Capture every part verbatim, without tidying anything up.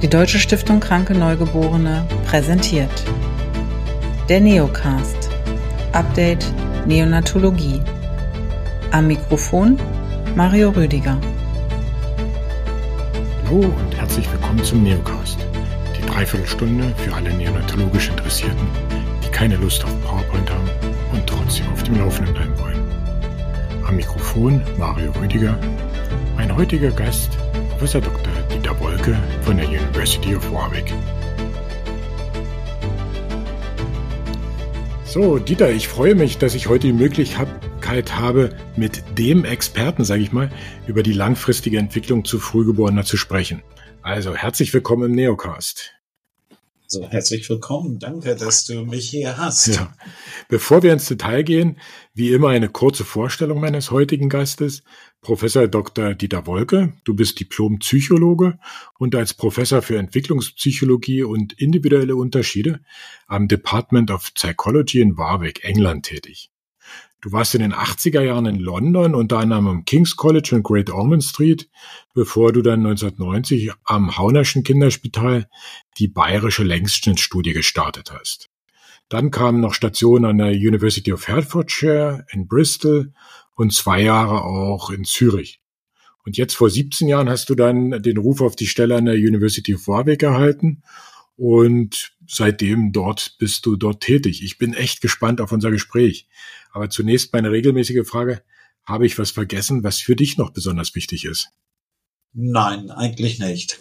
Die Deutsche Stiftung Kranke Neugeborene präsentiert der Neocast, Update Neonatologie. Am Mikrofon Mario Rüdiger. Hallo und herzlich willkommen zum Neocast, die Dreiviertelstunde für alle neonatologisch Interessierten, die keine Lust auf PowerPoint haben und trotzdem auf dem Laufenden bleiben wollen. Am Mikrofon Mario Rüdiger, mein heutiger Gast Professor Doktor Dieter Wolke von der University of Warwick. So, Dieter, ich freue mich, dass ich heute die Möglichkeit habe, mit dem Experten, sage ich mal, über die langfristige Entwicklung zu Frühgeborener zu sprechen. Also, herzlich willkommen im Neocast. So, herzlich willkommen. Danke, dass du mich hier hast. Ja. Bevor wir ins Detail gehen, wie immer eine kurze Vorstellung meines heutigen Gastes. Professor Doktor Dieter Wolke, du bist Diplom-Psychologe und als Professor für Entwicklungspsychologie und individuelle Unterschiede am Department of Psychology in Warwick, England tätig. Du warst in den achtziger Jahren in London, unter anderem am King's College und Great Ormond Street, bevor du dann neunzehnhundertneunzig am Haunerschen Kinderspital die bayerische Längsschnittstudie gestartet hast. Dann kamen noch Stationen an der University of Hertfordshire, in Bristol und zwei Jahre auch in Zürich. Und jetzt vor siebzehn Jahren hast du dann den Ruf auf die Stelle an der University of Warwick erhalten und seitdem dort bist du dort tätig. Ich bin echt gespannt auf unser Gespräch. Aber zunächst meine regelmäßige Frage, habe ich was vergessen, was für dich noch besonders wichtig ist? Nein, eigentlich nicht.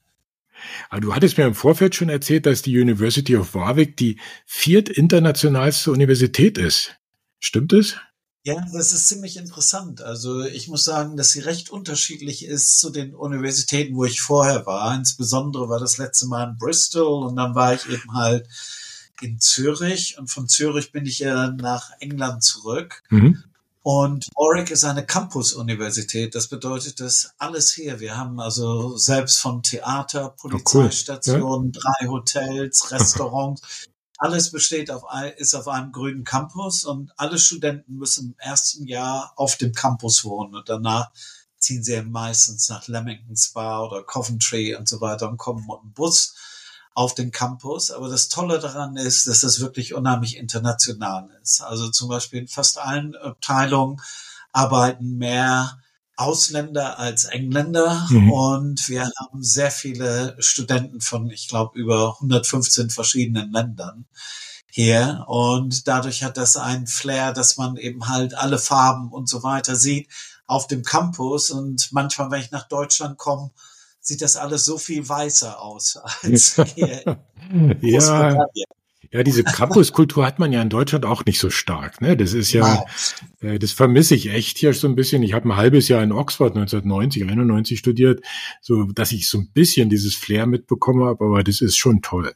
Aber du hattest mir im Vorfeld schon erzählt, dass die University of Warwick die viertinternationalste Universität ist. Stimmt es? Ja, das ist ziemlich interessant. Also ich muss sagen, dass sie recht unterschiedlich ist zu den Universitäten, wo ich vorher war. Insbesondere war das letzte Mal in Bristol und dann war ich eben halt in Zürich. Und von Zürich bin ich ja nach England zurück. Mhm. Und Warwick ist eine Campus-Universität. Das bedeutet, dass alles hier. Wir haben also selbst von Theater, Polizeistationen, oh, cool. ja. drei Hotels, Restaurants. Alles besteht auf, ist auf einem grünen Campus und alle Studenten müssen im ersten Jahr auf dem Campus wohnen und danach ziehen sie meistens nach Leamington Spa oder Coventry und so weiter und kommen mit dem Bus auf den Campus. Aber das Tolle daran ist, dass das wirklich unheimlich international ist. Also zum Beispiel in fast allen Abteilungen arbeiten mehr Ausländer als Engländer mhm. und wir haben sehr viele Studenten von, ich glaube, über hundertfünfzehn verschiedenen Ländern hier und dadurch hat das einen Flair, dass man eben halt alle Farben und so weiter sieht auf dem Campus und manchmal, wenn ich nach Deutschland komme, sieht das alles so viel weißer aus als hier in Großbritannien. Ja, diese Campuskultur hat man ja in Deutschland auch nicht so stark, ne? Das ist ja, äh, das vermisse ich echt hier so ein bisschen. Ich habe ein halbes Jahr in Oxford neunzehnhundertneunzig, einundneunzig studiert, so dass ich so ein bisschen dieses Flair mitbekommen habe, aber das ist schon toll.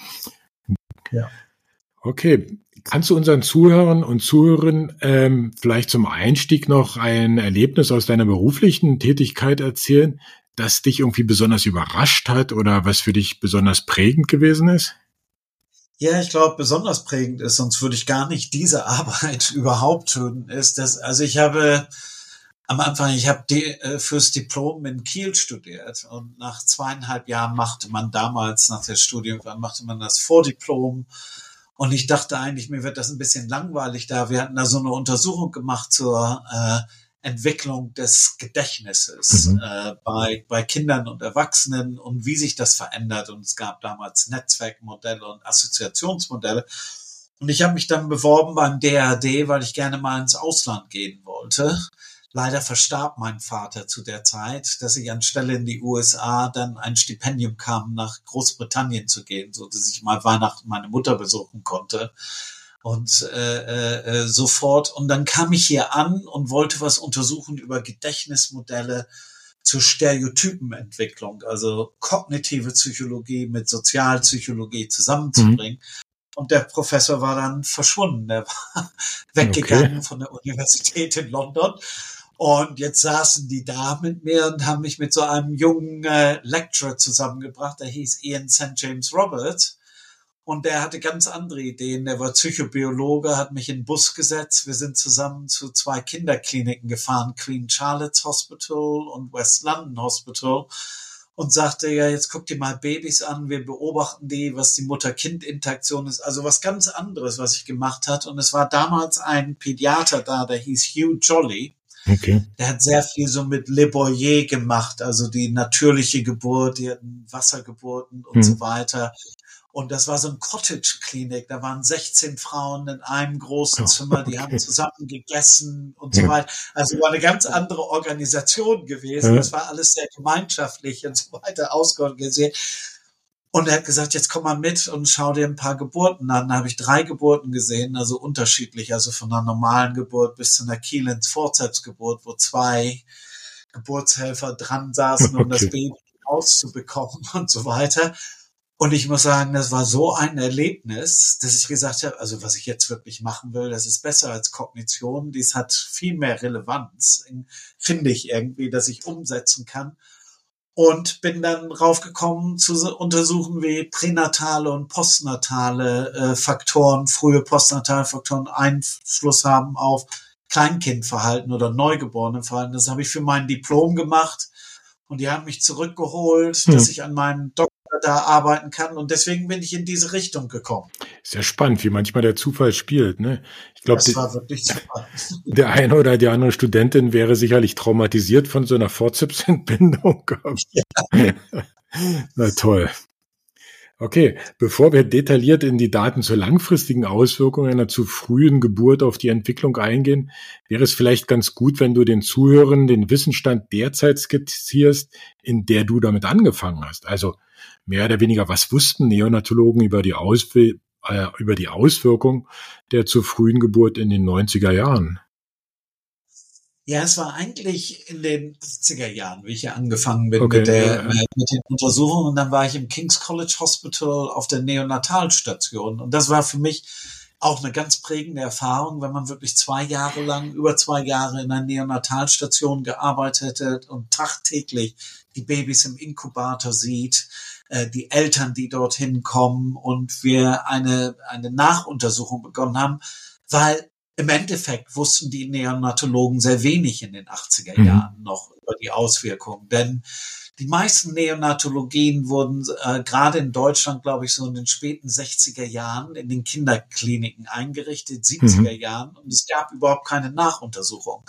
Ja. Okay, kannst du unseren Zuhörern und Zuhörern ähm, vielleicht zum Einstieg noch ein Erlebnis aus deiner beruflichen Tätigkeit erzählen, das dich irgendwie besonders überrascht hat oder was für dich besonders prägend gewesen ist? Ja, ich glaube, besonders prägend ist, sonst würde ich gar nicht diese Arbeit überhaupt tun, ist, dass, also ich habe am Anfang, ich habe die, äh, fürs Diplom in Kiel studiert und nach zweieinhalb Jahren machte man damals, nach der Studium, machte man das Vordiplom und ich dachte eigentlich, mir wird das ein bisschen langweilig da. Wir hatten da so eine Untersuchung gemacht zur äh, Entwicklung des Gedächtnisses mhm. äh, bei bei Kindern und Erwachsenen und wie sich das verändert. Und es gab damals Netzwerkmodelle und Assoziationsmodelle. Und ich habe mich dann beworben beim D A R D, weil ich gerne mal ins Ausland gehen wollte. Leider verstarb mein Vater zu der Zeit, dass ich anstelle in die U S A dann ein Stipendium kam, nach Großbritannien zu gehen, so dass ich mal Weihnachten meine Mutter besuchen konnte. Und äh, äh, sofort. Und dann kam ich hier an und wollte was untersuchen über Gedächtnismodelle zur Stereotypenentwicklung, also kognitive Psychologie mit Sozialpsychologie zusammenzubringen. Mhm. Und der Professor war dann verschwunden. Der war weggegangen okay. von der Universität in London. Und jetzt saßen die da mit mir und haben mich mit so einem jungen äh, Lecturer zusammengebracht, der hieß Ian Sankt James Roberts. Und der hatte ganz andere Ideen. Der war Psychobiologe, hat mich in den Bus gesetzt. Wir sind zusammen zu zwei Kinderkliniken gefahren, Queen Charlotte's Hospital und West London Hospital. und sagte, ja, jetzt guck dir mal Babys an, wir beobachten die, was die Mutter-Kind-Interaktion ist, also was ganz anderes, was ich gemacht hat. Und es war damals ein Pädiater da, der hieß Hugh Jolly. Okay. Der hat sehr viel so mit Le Boyer gemacht, also die natürliche Geburt, die hatten Wassergeburten und mhm. so weiter. Und das war so ein Cottage-Klinik, da waren sechzehn Frauen in einem großen Zimmer, die okay. haben zusammen gegessen und so weiter. Also war eine ganz andere Organisation gewesen. Das war alles sehr gemeinschaftlich und so weiter ausgeorganisiert. Und er hat gesagt, jetzt komm mal mit und schau dir ein paar Geburten an. Da habe ich drei Geburten gesehen, also unterschiedlich, also von einer normalen Geburt bis zu einer Kielens-Vorzepsgeburt, wo zwei Geburtshelfer dran saßen, um okay. das Baby rauszubekommen und so weiter. Und ich muss sagen, das war so ein Erlebnis, dass ich gesagt habe, also was ich jetzt wirklich machen will, das ist besser als Kognition. Dies hat viel mehr Relevanz, finde ich irgendwie, dass ich umsetzen kann. Und bin dann raufgekommen zu untersuchen, wie pränatale und postnatale äh, Faktoren, frühe postnatale Faktoren Einfluss haben auf Kleinkindverhalten oder Neugeborenenverhalten. Das habe ich für mein Diplom gemacht und die haben mich zurückgeholt, hm. dass ich an meinem Doktor da arbeiten kann und deswegen bin ich in diese Richtung gekommen. Sehr spannend, wie manchmal der Zufall spielt, ne? Ich glaube, das war wirklich super. Der eine oder die andere Studentin wäre sicherlich traumatisiert von so einer Fortzipsentbindung. Ja. Na toll. Okay, bevor wir detailliert in die Daten zur langfristigen Auswirkung einer zu frühen Geburt auf die Entwicklung eingehen, wäre es vielleicht ganz gut, wenn du den Zuhörern den Wissensstand derzeit skizzierst, in der du damit angefangen hast. Also mehr oder weniger, was wussten Neonatologen über die, Ausw- äh, über die Auswirkung der zu frühen Geburt in den neunziger Jahren? Ja, es war eigentlich in den achtziger Jahren, wie ich ja angefangen bin okay, mit, der, ja, ja. mit den Untersuchungen. Und dann war ich im King's College Hospital auf der Neonatalstation. Und das war für mich auch eine ganz prägende Erfahrung, wenn man wirklich zwei Jahre lang, über zwei Jahre in einer Neonatalstation gearbeitet hat und tagtäglich die Babys im Inkubator sieht, äh, die Eltern, die dorthin kommen und wir eine, eine Nachuntersuchung begonnen haben, weil im Endeffekt wussten die Neonatologen sehr wenig in den achtziger Jahren mhm. noch über die Auswirkungen, denn die meisten Neonatologien wurden äh, gerade in Deutschland, glaube ich, so in den späten sechziger Jahren in den Kinderkliniken eingerichtet, siebziger mhm. Jahren, und es gab überhaupt keine Nachuntersuchung.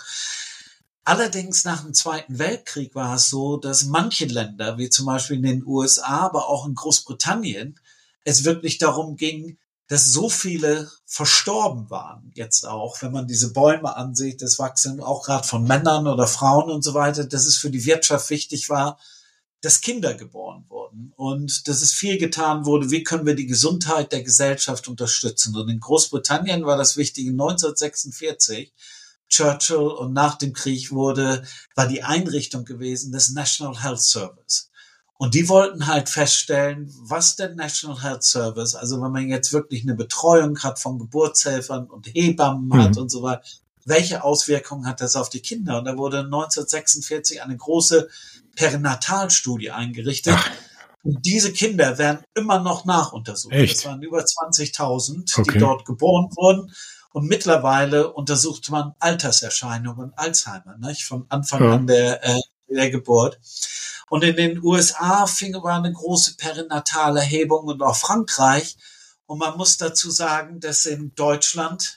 Allerdings nach dem Zweiten Weltkrieg war es so, dass manche Länder, wie zum Beispiel in den U S A, aber auch in Großbritannien, es wirklich darum ging, dass so viele verstorben waren, jetzt auch, wenn man diese Bäume ansieht, das Wachsen auch gerade von Männern oder Frauen und so weiter, dass es für die Wirtschaft wichtig war, dass Kinder geboren wurden und dass es viel getan wurde, wie können wir die Gesundheit der Gesellschaft unterstützen. Und in Großbritannien war das Wichtige neunzehnhundertsechsundvierzig, Churchill, und nach dem Krieg wurde, war die Einrichtung gewesen des National Health Service. Und die wollten halt feststellen, was der National Health Service, also wenn man jetzt wirklich eine Betreuung hat von Geburtshelfern und Hebammen mhm. hat und so weiter, welche Auswirkungen hat das auf die Kinder? Und da wurde neunzehnhundertsechsundvierzig eine große Perinatalstudie eingerichtet. Ach. Und diese Kinder werden immer noch nachuntersucht. Echt? Das waren über zwanzigtausend, okay. die dort geboren wurden. Und mittlerweile untersucht man Alterserscheinungen, Alzheimer, nicht? Von Anfang ja. an der, äh, der Geburt. Und in den U S A fing war eine große perinatale Erhebung und auch Frankreich. Und man muss dazu sagen, dass in Deutschland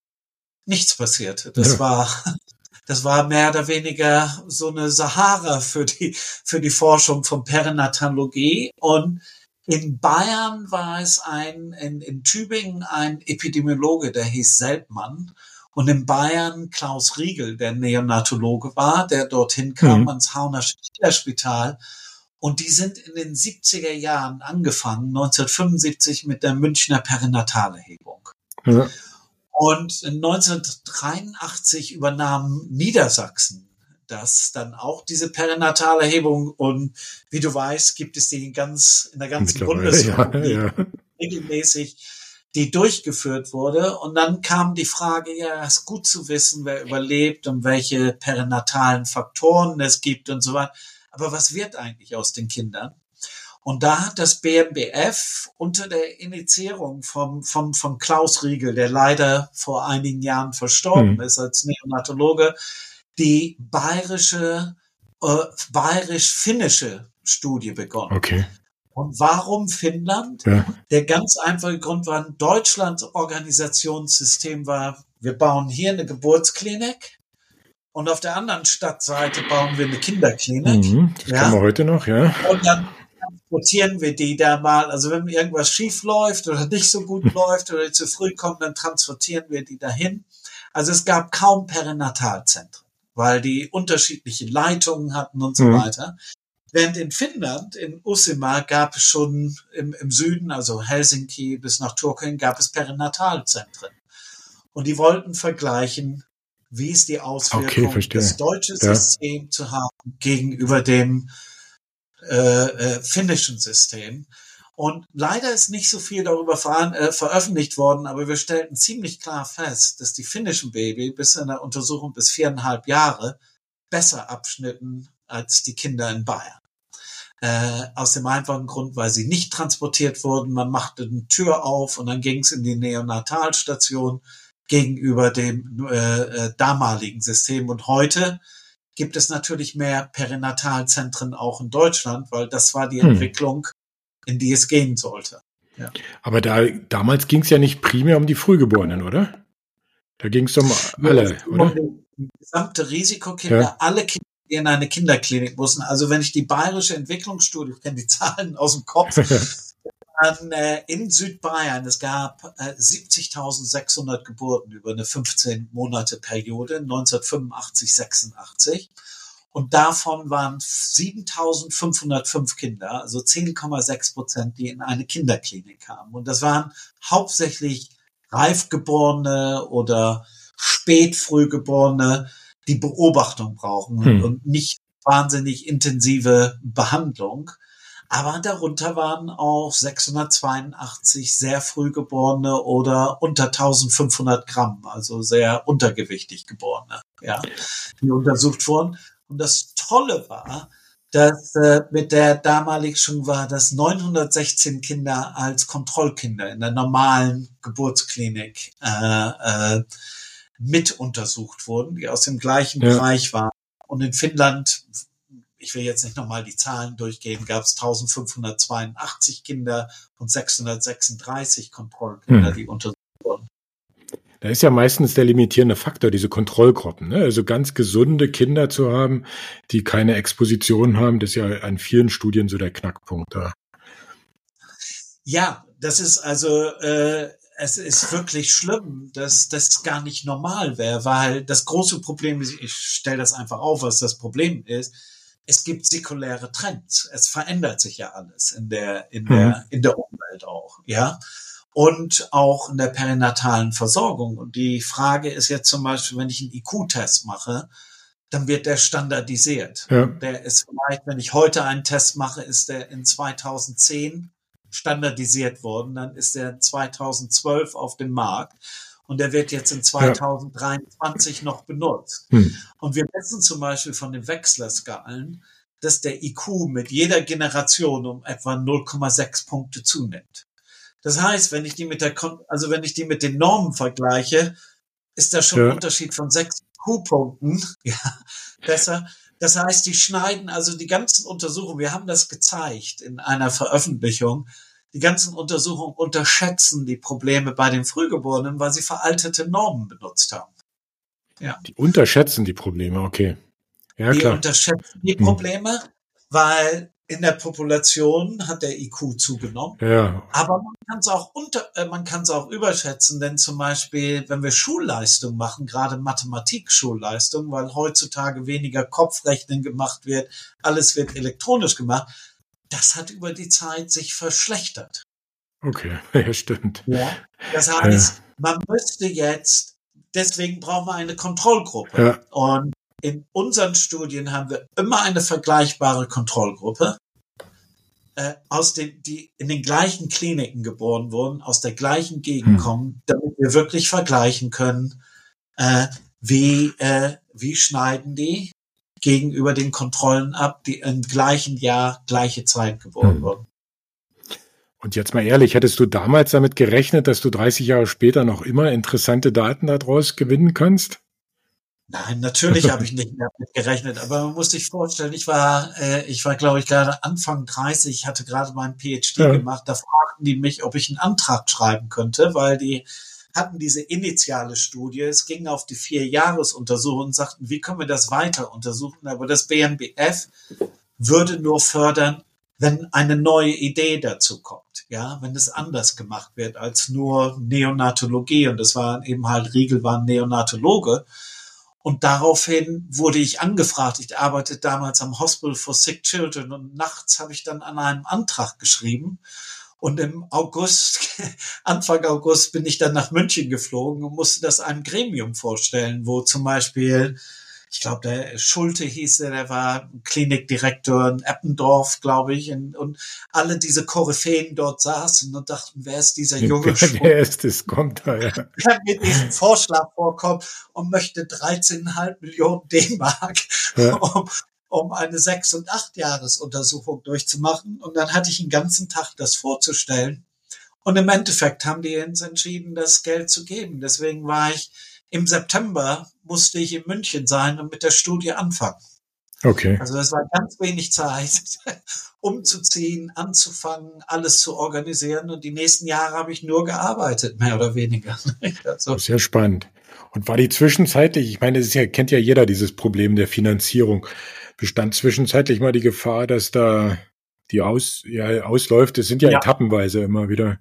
nichts passierte. Das ja. war, das war mehr oder weniger so eine Sahara für die, für die Forschung von Perinatologie. Und in Bayern war es ein, in, in Tübingen ein Epidemiologe, der hieß Seltmann. Und in Bayern Klaus Riegel, der Neonatologe war, der dorthin kam mhm. ans Hauner Spital. Und die sind in den siebziger Jahren angefangen, neunzehnhundertfünfundsiebzig mit der Münchner Perinatalhebung. Ja. Und neunzehnhundertdreiundachtzig übernahm Niedersachsen das dann auch, diese Perinatalhebung. Und wie du weißt, gibt es die ganz, in der ganzen Bundesrepublik ja, ja. regelmäßig, die durchgeführt wurde. Und dann kam die Frage, ja, es ist gut zu wissen, wer überlebt und welche perinatalen Faktoren es gibt und so weiter. Aber was wird eigentlich aus den Kindern? Und da hat das B M B F unter der Initiierung vom, vom, vom Klaus Riegel, der leider vor einigen Jahren verstorben hm. ist als Neonatologe, die bayerische, äh, bayerisch-finnische Studie begonnen. Okay. Und warum Finnland? Ja. Der ganz einfache Grund war, Deutschlands Organisationssystem war, wir bauen hier eine Geburtsklinik und auf der anderen Stadtseite bauen wir eine Kinderklinik. Mhm, das ja. kann man heute noch, ja. Und dann transportieren wir die da mal. Also wenn irgendwas schief läuft oder nicht so gut läuft oder die zu früh kommen, dann transportieren wir die dahin. Also es gab kaum Perinatalzentren, weil die unterschiedliche Leitungen hatten und so mhm. weiter. Während in Finnland, in Uusimaa, gab es schon im, im Süden, also Helsinki bis nach Turku, gab es Perinatalzentren. Und die wollten vergleichen, wie ist die Auswirkung, okay, das deutsche ja. System zu haben gegenüber dem äh, äh, finnischen System. Und leider ist nicht so viel darüber ver- äh, veröffentlicht worden, aber wir stellten ziemlich klar fest, dass die finnischen Babys bis in der Untersuchung bis viereinhalb Jahre besser abschnitten als die Kinder in Bayern. Äh, aus dem einfachen Grund, weil sie nicht transportiert wurden. Man machte eine Tür auf und dann ging es in die Neonatalstation gegenüber dem äh, äh, damaligen System. Und heute gibt es natürlich mehr Perinatalzentren auch in Deutschland, weil das war die hm. Entwicklung, in die es gehen sollte. Ja. Aber da damals ging es ja nicht primär um die Frühgeborenen, oder? Da ging es um alle, ja, oder? Um die gesamte Risikokinder, ja. alle Kinder, die in eine Kinderklinik mussten. Also wenn ich die bayerische Entwicklungsstudie, ich kenne die Zahlen aus dem Kopf, dann äh, in Südbayern, es gab äh, siebzigtausendsechshundert Geburten über eine fünfzehn Monate Periode, neunzehnhundertfünfundachtzig, sechsundachtzig. Und davon waren siebentausendfünfhundertfünf Kinder, also zehn Komma sechs Prozent, die in eine Kinderklinik kamen. Und das waren hauptsächlich Reifgeborene oder Spätfrühgeborene, die Beobachtung brauchen hm. und nicht wahnsinnig intensive Behandlung. Aber darunter waren auch sechshundertzweiundachtzig sehr Frühgeborene oder unter eintausendfünfhundert Gramm, also sehr untergewichtig Geborene, ja, die untersucht wurden. Und das Tolle war, dass äh, mit der damalig schon war, dass neunhundertsechzehn Kinder als Kontrollkinder in der normalen Geburtsklinik äh, äh, mit untersucht wurden, die aus dem gleichen ja. Bereich waren. Und in Finnland, ich will jetzt nicht nochmal die Zahlen durchgehen, gab es eintausendfünfhundertzweiundachtzig Kinder und sechshundertsechsunddreißig Kontrollkinder, hm. die untersucht wurden. Da ist ja meistens der limitierende Faktor, diese Kontrollgruppen, ne? Also ganz gesunde Kinder zu haben, die keine Exposition haben, das ist ja an vielen Studien so der Knackpunkt da. Ja, das ist also, äh, es ist wirklich schlimm, dass das gar nicht normal wäre, weil das große Problem ist, ich stelle das einfach auf, was das Problem ist, es gibt säkuläre Trends. Es verändert sich ja alles in der, in der, mhm. in der Umwelt auch, ja. Und auch in der perinatalen Versorgung. Und die Frage ist jetzt zum Beispiel, wenn ich einen I Q-Test mache, dann wird der standardisiert. Ja. Der ist vielleicht, wenn ich heute einen Test mache, ist der in zweitausendzehn standardisiert worden. Dann ist der zweitausendzwölf auf dem Markt. Und der wird jetzt in zweitausenddreiundzwanzig ja. noch benutzt. Hm. Und wir messen zum Beispiel von den Wechsler-Skalen, dass der I Q mit jeder Generation um etwa null Komma sechs Punkte zunimmt. Das heißt, wenn ich die mit der, also wenn ich die mit den Normen vergleiche, ist da schon ja. ein Unterschied von sechs Q-Punkten. Ja, besser. Das heißt, die schneiden also die ganzen Untersuchungen, wir haben das gezeigt in einer Veröffentlichung, die ganzen Untersuchungen unterschätzen die Probleme bei den Frühgeborenen, weil sie veraltete Normen benutzt haben. Ja. Die unterschätzen die Probleme, okay. Ja, die klar. unterschätzen die Probleme, hm. weil in der Population hat der I Q zugenommen. Ja. Aber man kann es auch unter, äh, man kann es auch überschätzen, denn zum Beispiel, wenn wir Schulleistung machen, gerade Mathematik-Schulleistung, weil heutzutage weniger Kopfrechnen gemacht wird, alles wird elektronisch gemacht, das hat über die Zeit sich verschlechtert. Okay, ja, stimmt. Ja. Das heißt, ja. man müsste jetzt, deswegen brauchen wir eine Kontrollgruppe. Ja. Und in unseren Studien haben wir immer eine vergleichbare Kontrollgruppe, äh, aus den, die in den gleichen Kliniken geboren wurden, aus der gleichen Gegend hm. kommen, damit wir wirklich vergleichen können, äh, wie, äh, wie schneiden die gegenüber den Kontrollen ab, die im gleichen Jahr, gleiche Zeit geboren hm. wurden. Und jetzt mal ehrlich, hättest du damals damit gerechnet, dass du dreißig Jahre später noch immer interessante Daten daraus gewinnen kannst? Nein, natürlich habe ich nicht damit gerechnet, aber man muss sich vorstellen, ich war, äh, ich war, glaube ich, gerade Anfang dreißig, hatte gerade meinen PhD Ja. gemacht, da fragten die mich, ob ich einen Antrag schreiben könnte, weil die hatten diese initiale Studie, es ging auf die Vier-Jahres-Untersuchung und sagten, wie können wir das weiter untersuchen, aber das B M B F würde nur fördern, wenn eine neue Idee dazu kommt, ja, wenn es anders gemacht wird als nur Neonatologie, und das war eben halt, Riegel war ein Neonatologe. Und daraufhin wurde ich angefragt. Ich arbeitete damals am Hospital for Sick Children und nachts habe ich dann an einem Antrag geschrieben. Und im August, Anfang August, bin ich dann nach München geflogen und musste das einem Gremium vorstellen, wo zum Beispiel, ich glaube, der Schulte hieß er, der war Klinikdirektor in Eppendorf, glaube ich, und, und alle diese Koryphäen dort saßen und dachten, wer ist dieser junge Schulte? Wer ist das? Kommt da, ja. Der mit diesem Vorschlag vorkommt und möchte dreizehn Komma fünf Millionen D-Mark, ja. um, um eine sechs- und acht Jahres-Untersuchung durchzumachen. Und dann hatte ich den ganzen Tag das vorzustellen. Und im Endeffekt haben die uns entschieden, das Geld zu geben. Deswegen war ich im September, musste ich in München sein und mit der Studie anfangen. Okay. Also es war ganz wenig Zeit, umzuziehen, anzufangen, alles zu organisieren. Und die nächsten Jahre habe ich nur gearbeitet, mehr oder weniger. Also. Sehr spannend. Und war die zwischenzeitlich, ich meine, das ist ja, kennt ja jeder dieses Problem der Finanzierung, bestand zwischenzeitlich mal die Gefahr, dass da die aus, ja, ausläuft? Das sind ja, ja etappenweise immer wieder.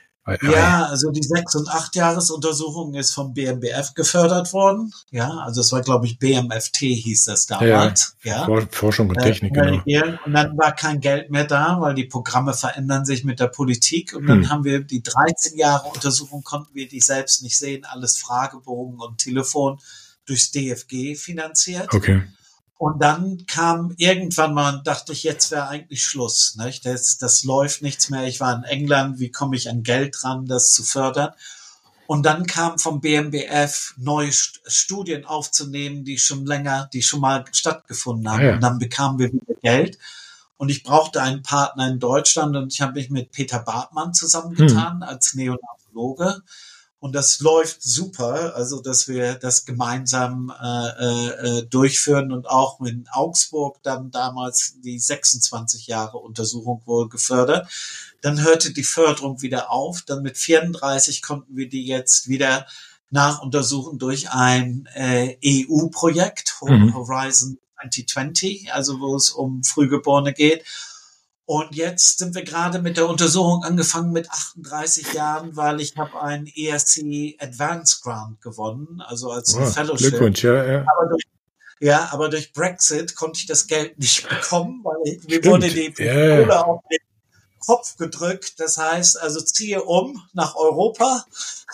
Ja, also die sechs- und acht Jahres-Untersuchung ist vom B M B F gefördert worden. Ja, also es war, glaube ich, B M F T hieß das damals. Ja, ja. Forschung und Technik, äh, genau. Und dann war kein Geld mehr da, weil die Programme verändern sich mit der Politik. Und dann hm. haben wir die dreizehn Jahre Untersuchung, konnten wir die selbst nicht sehen, alles Fragebogen und Telefon durchs D F G finanziert. Okay. Und dann kam irgendwann mal, dachte ich, jetzt wäre eigentlich Schluss. Nicht? Das, das läuft nichts mehr. Ich war in England, wie komme ich an Geld dran, das zu fördern? Und dann kam vom B M B F neue Studien aufzunehmen, die schon länger, die schon mal stattgefunden haben. Ah, ja. Und dann bekamen wir wieder Geld. Und ich brauchte einen Partner in Deutschland und ich habe mich mit Peter Bartmann zusammengetan hm. als Neonatologe. Und das läuft super, also dass wir das gemeinsam äh, äh, durchführen und auch in Augsburg dann damals die sechsundzwanzig Jahre Untersuchung wohl gefördert. Dann hörte die Förderung wieder auf. Dann mit vierunddreißig konnten wir die jetzt wieder nachuntersuchen durch ein äh, E U-Projekt, mhm. Horizon zwanzig zwanzig, also wo es um Frühgeborene geht. Und jetzt sind wir gerade mit der Untersuchung angefangen mit achtunddreißig Jahren, weil ich habe einen E R C Advanced Grant gewonnen, also als oh, Fellowship. Glückwunsch, ja, ja. Aber durch, ja, aber durch Brexit konnte ich das Geld nicht bekommen, weil ich, mir Stimmt. wurde die Pistole ja. auf den Kopf gedrückt. Das heißt, also ziehe um nach Europa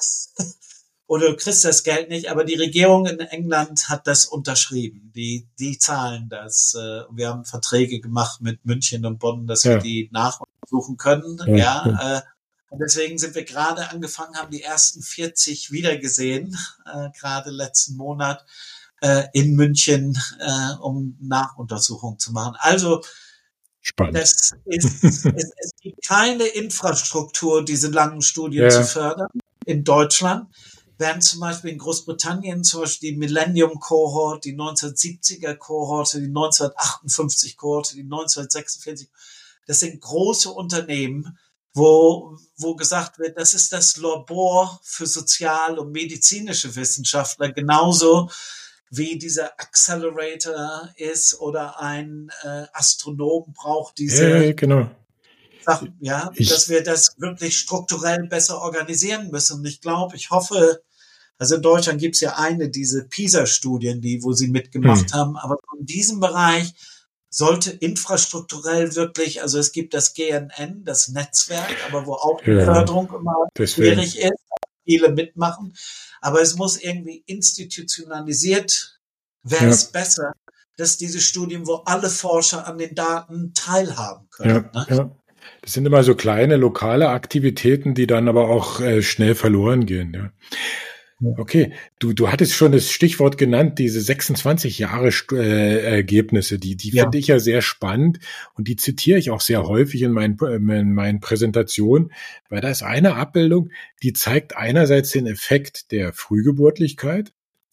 oder du kriegst das Geld nicht. Aber die Regierung in England hat das unterschrieben. Die, die zahlen das. Wir haben Verträge gemacht mit München und Bonn, dass ja. wir die nachuntersuchen können. Ja, ja. Und deswegen sind wir gerade angefangen, haben die ersten vierzig wiedergesehen, äh, gerade letzten Monat äh, in München, äh, um Nachuntersuchungen zu machen. Also spannend. Das ist, es, es gibt keine Infrastruktur, diese langen Studien ja. zu fördern in Deutschland. Während zum Beispiel in Großbritannien zum Beispiel die Millennium-Kohorte, die neunzehnhundertsiebziger-Kohorte, die neunzehnhundertachtundfünfzig-Kohorte, die neunzehnhundertsechsundvierzig, das sind große Unternehmen, wo, wo gesagt wird, das ist das Labor für sozial- und medizinische Wissenschaftler, genauso wie dieser Accelerator ist oder ein äh, Astronom braucht diese ja, genau. Sachen, ja, ich, dass wir das wirklich strukturell besser organisieren müssen. Und ich glaube, ich hoffe, also in Deutschland gibt es ja eine, diese PISA-Studien, die, wo sie mitgemacht hm. haben, aber in diesem Bereich sollte infrastrukturell wirklich, also es gibt das G N N, das Netzwerk, aber wo auch die ja, Förderung immer deswegen. schwierig ist, viele mitmachen, aber es muss irgendwie institutionalisiert, wäre ja. es besser, dass diese Studien, wo alle Forscher an den Daten teilhaben können. Ja, ne? ja. Das sind immer so kleine lokale Aktivitäten, die dann aber auch äh, schnell verloren gehen. Ja. Okay, du du hattest schon das Stichwort genannt, diese sechsundzwanzig Jahre äh, Ergebnisse, die die ja. finde ich ja sehr spannend und die zitiere ich auch sehr häufig in meinen in meinen Präsentationen, weil da ist eine Abbildung, die zeigt einerseits den Effekt der Frühgeburtlichkeit,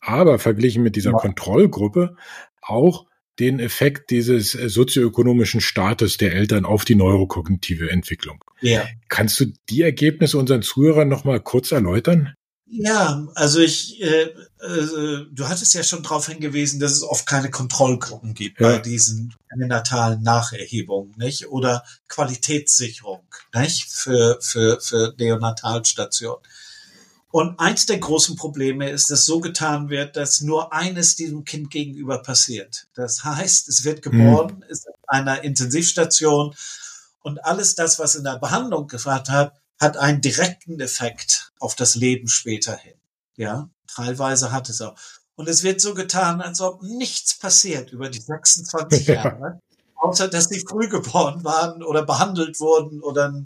aber verglichen mit dieser Ja. Kontrollgruppe auch den Effekt dieses äh, sozioökonomischen Status der Eltern auf die neurokognitive Entwicklung. Ja. Kannst du die Ergebnisse unseren Zuhörern noch mal kurz erläutern? Ja, also ich, äh, äh, du hattest ja schon darauf hingewiesen, dass es oft keine Kontrollgruppen gibt Ja. bei diesen perinatalen Nacherhebungen, nicht? Oder Qualitätssicherung, nicht? Für, für, für Neonatalstationen. Und eins der großen Probleme ist, dass so getan wird, dass nur eines diesem Kind gegenüber passiert. Das heißt, es wird geboren, mhm. ist in einer Intensivstation und alles das, was in der Behandlung gefragt hat, hat einen direkten Effekt auf das Leben später hin. Ja, teilweise hat es auch. Und es wird so getan, als ob nichts passiert über die sechsundzwanzig ja. Jahre, außer dass sie früh geboren waren oder behandelt wurden oder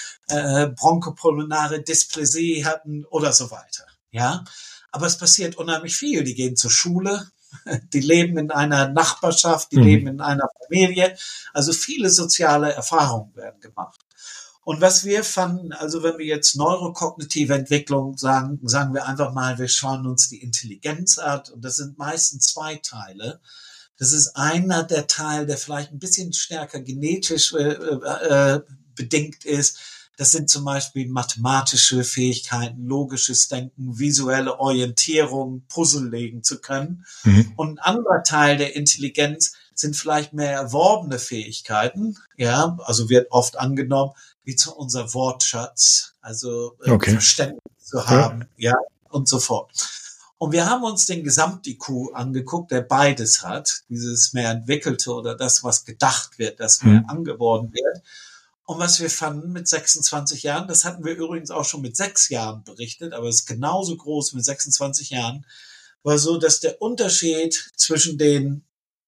äh, bronchopulmonare Dysplasie hatten oder so weiter. Ja, aber es passiert unheimlich viel. Die gehen zur Schule, die leben in einer Nachbarschaft, die mhm. leben in einer Familie. Also viele soziale Erfahrungen werden gemacht. Und was wir fanden, also wenn wir jetzt neurokognitive Entwicklung sagen, sagen wir einfach mal, wir schauen uns die Intelligenz an und das sind meistens zwei Teile. Das ist einer der Teil, der vielleicht ein bisschen stärker genetisch äh, äh, bedingt ist. Das sind zum Beispiel mathematische Fähigkeiten, logisches Denken, visuelle Orientierung, Puzzle legen zu können. Mhm. Und ein anderer Teil der Intelligenz sind vielleicht mehr erworbene Fähigkeiten. Ja, also wird oft angenommen, wie zu unser Wortschatz, also äh, okay. Verständnis zu haben, ja. ja, und so fort. Und wir haben uns den Gesamt-I Q angeguckt, der beides hat, dieses mehr entwickelte oder das, was gedacht wird, das mehr mhm. angeboren wird. Und was wir fanden mit sechsundzwanzig Jahren, das hatten wir übrigens auch schon mit sechs Jahren berichtet, aber es ist genauso groß mit sechsundzwanzig Jahren, war so, dass der Unterschied zwischen den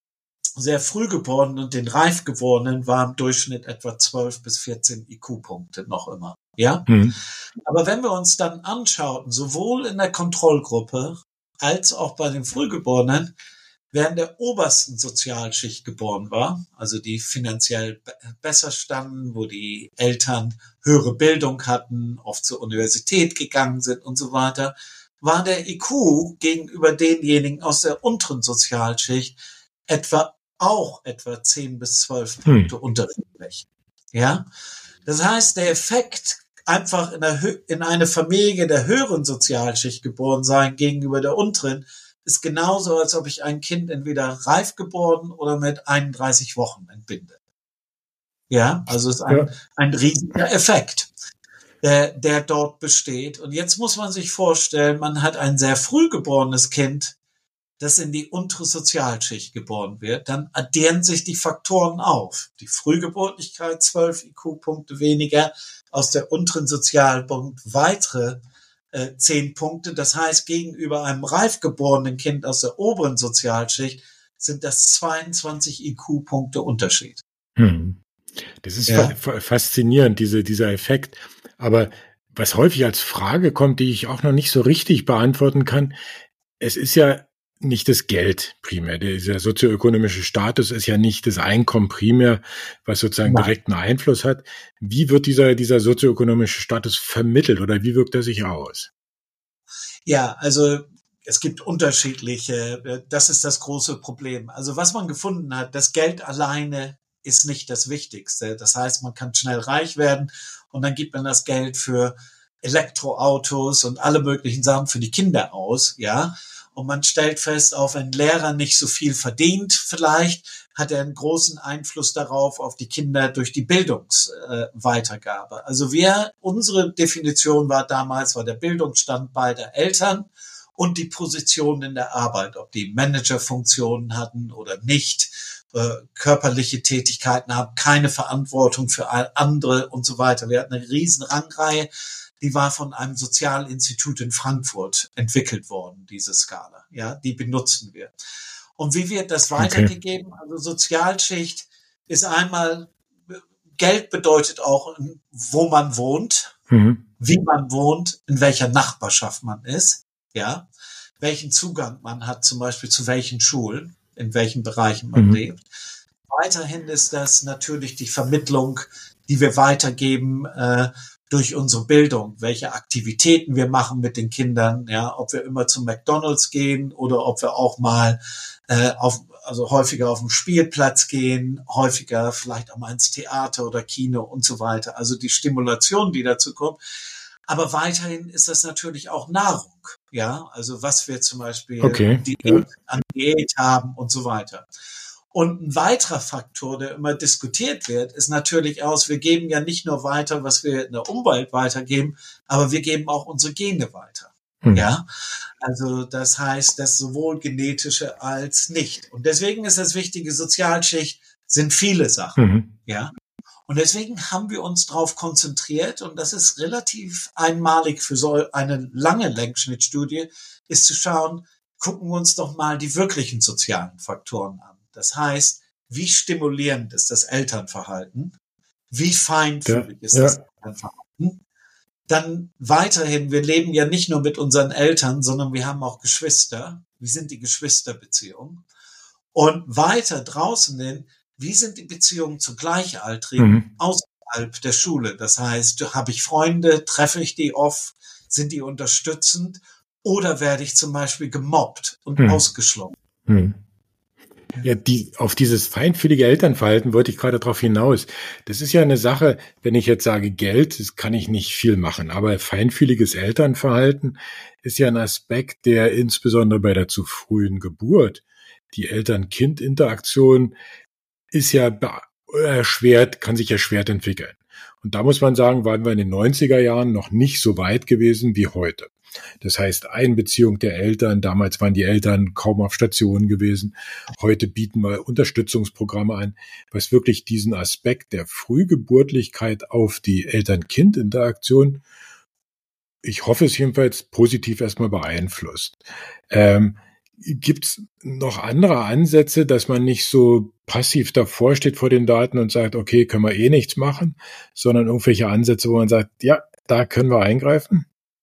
sehr früh geborenen und den reif geborenen war im Durchschnitt etwa zwölf bis vierzehn I Q-Punkte noch immer. Ja? Mhm. Aber wenn wir uns dann anschauten, sowohl in der Kontrollgruppe als auch bei den Frühgeborenen, wer in der obersten Sozialschicht geboren war, also die finanziell be- besser standen, wo die Eltern höhere Bildung hatten, oft zur Universität gegangen sind und so weiter, war der I Q gegenüber denjenigen aus der unteren Sozialschicht etwa auch etwa zehn bis zwölf Punkte hm. unterschiedlich. Ja, das heißt, der Effekt, einfach in, der, in eine Familie der höheren Sozialschicht geboren sein gegenüber der unteren, ist genauso, als ob ich ein Kind entweder reif geboren oder mit einunddreißig Wochen entbinde. Ja, also es ist ein, ja. ein riesiger Effekt, der, der dort besteht. Und jetzt muss man sich vorstellen, man hat ein sehr früh geborenes Kind, das in die untere Sozialschicht geboren wird, dann addieren sich die Faktoren auf. Die Frühgeburtlichkeit, zwölf I Q-Punkte weniger, aus der unteren Sozialpunkt weitere äh, zehn Punkte. Das heißt, gegenüber einem reif geborenen Kind aus der oberen Sozialschicht sind das zweiundzwanzig I Q-Punkte Unterschied. Hm. Das ist ja. fa- faszinierend, diese, dieser Effekt. Aber was häufig als Frage kommt, die ich auch noch nicht so richtig beantworten kann, es ist ja nicht das Geld primär. Dieser sozioökonomische Status ist ja nicht das Einkommen primär, was sozusagen Nein. direkten Einfluss hat. Wie wird dieser, dieser sozioökonomische Status vermittelt oder wie wirkt er sich aus? Ja, also es gibt unterschiedliche, das ist das große Problem. Also was man gefunden hat, das Geld alleine ist nicht das Wichtigste. Das heißt, man kann schnell reich werden und dann gibt man das Geld für Elektroautos und alle möglichen Sachen für die Kinder aus, ja. Und man stellt fest, auch wenn ein Lehrer nicht so viel verdient, vielleicht hat er einen großen Einfluss darauf, auf die Kinder durch die Bildungsweitergabe. Äh, also wir, unsere Definition war damals, war der Bildungsstand beider Eltern und die Position in der Arbeit, ob die Managerfunktionen hatten oder nicht, äh, körperliche Tätigkeiten haben, keine Verantwortung für andere und so weiter. Wir hatten eine riesen Rangreihe. Die war von einem Sozialinstitut in Frankfurt entwickelt worden, diese Skala. Ja, die benutzen wir. Und wie wird das weitergegeben? Okay. Also Sozialschicht ist einmal, Geld bedeutet auch, wo man wohnt, mhm. wie man wohnt, in welcher Nachbarschaft man ist, ja, welchen Zugang man hat, zum Beispiel zu welchen Schulen, in welchen Bereichen man mhm. lebt. Weiterhin ist das natürlich die Vermittlung, die wir weitergeben, äh, durch unsere Bildung, welche Aktivitäten wir machen mit den Kindern, ja, ob wir immer zum McDonald's gehen oder ob wir auch mal äh, auf, also häufiger auf den Spielplatz gehen, häufiger vielleicht auch mal ins Theater oder Kino und so weiter. Also die Stimulation, die dazu kommt. Aber weiterhin ist das natürlich auch Nahrung, ja, also was wir zum Beispiel okay, Diät, ja. an Diät haben und so weiter. Und ein weiterer Faktor, der immer diskutiert wird, ist natürlich aus, wir geben ja nicht nur weiter, was wir in der Umwelt weitergeben, aber wir geben auch unsere Gene weiter. Hm. Ja, also das heißt, das sowohl genetische als nicht. Und deswegen ist das wichtige, Sozialschicht sind viele Sachen. Mhm. Ja. Und deswegen haben wir uns darauf konzentriert, und das ist relativ einmalig für so eine lange Längsschnittstudie, ist zu schauen, gucken wir uns doch mal die wirklichen sozialen Faktoren an. Das heißt, wie stimulierend ist das Elternverhalten? Wie feinfühlig ja, ist ja. das Elternverhalten? Dann weiterhin, wir leben ja nicht nur mit unseren Eltern, sondern wir haben auch Geschwister. Wie sind die Geschwisterbeziehungen? Und weiter draußen hin, wie sind die Beziehungen zu Gleichaltrigen mhm. außerhalb der Schule? Das heißt, habe ich Freunde, treffe ich die oft, sind die unterstützend oder werde ich zum Beispiel gemobbt und mhm. ausgeschlossen? Mhm. Ja, die, auf dieses feinfühlige Elternverhalten wollte ich gerade drauf hinaus. Das ist ja eine Sache, wenn ich jetzt sage Geld, das kann ich nicht viel machen, aber feinfühliges Elternverhalten ist ja ein Aspekt, der insbesondere bei der zu frühen Geburt, die Eltern-Kind-Interaktion ist ja erschwert, kann sich erschwert entwickeln. Und da muss man sagen, waren wir in den neunziger Jahren noch nicht so weit gewesen wie heute. Das heißt, Einbeziehung der Eltern, damals waren die Eltern kaum auf Stationen gewesen. Heute bieten wir Unterstützungsprogramme an, was wirklich diesen Aspekt der Frühgeburtlichkeit auf die Eltern-Kind-Interaktion, ich hoffe es jedenfalls, positiv erstmal beeinflusst. Ähm, gibt's noch andere Ansätze, dass man nicht so passiv davor steht vor den Daten und sagt, okay, können wir eh nichts machen, sondern irgendwelche Ansätze, wo man sagt, ja, da können wir eingreifen?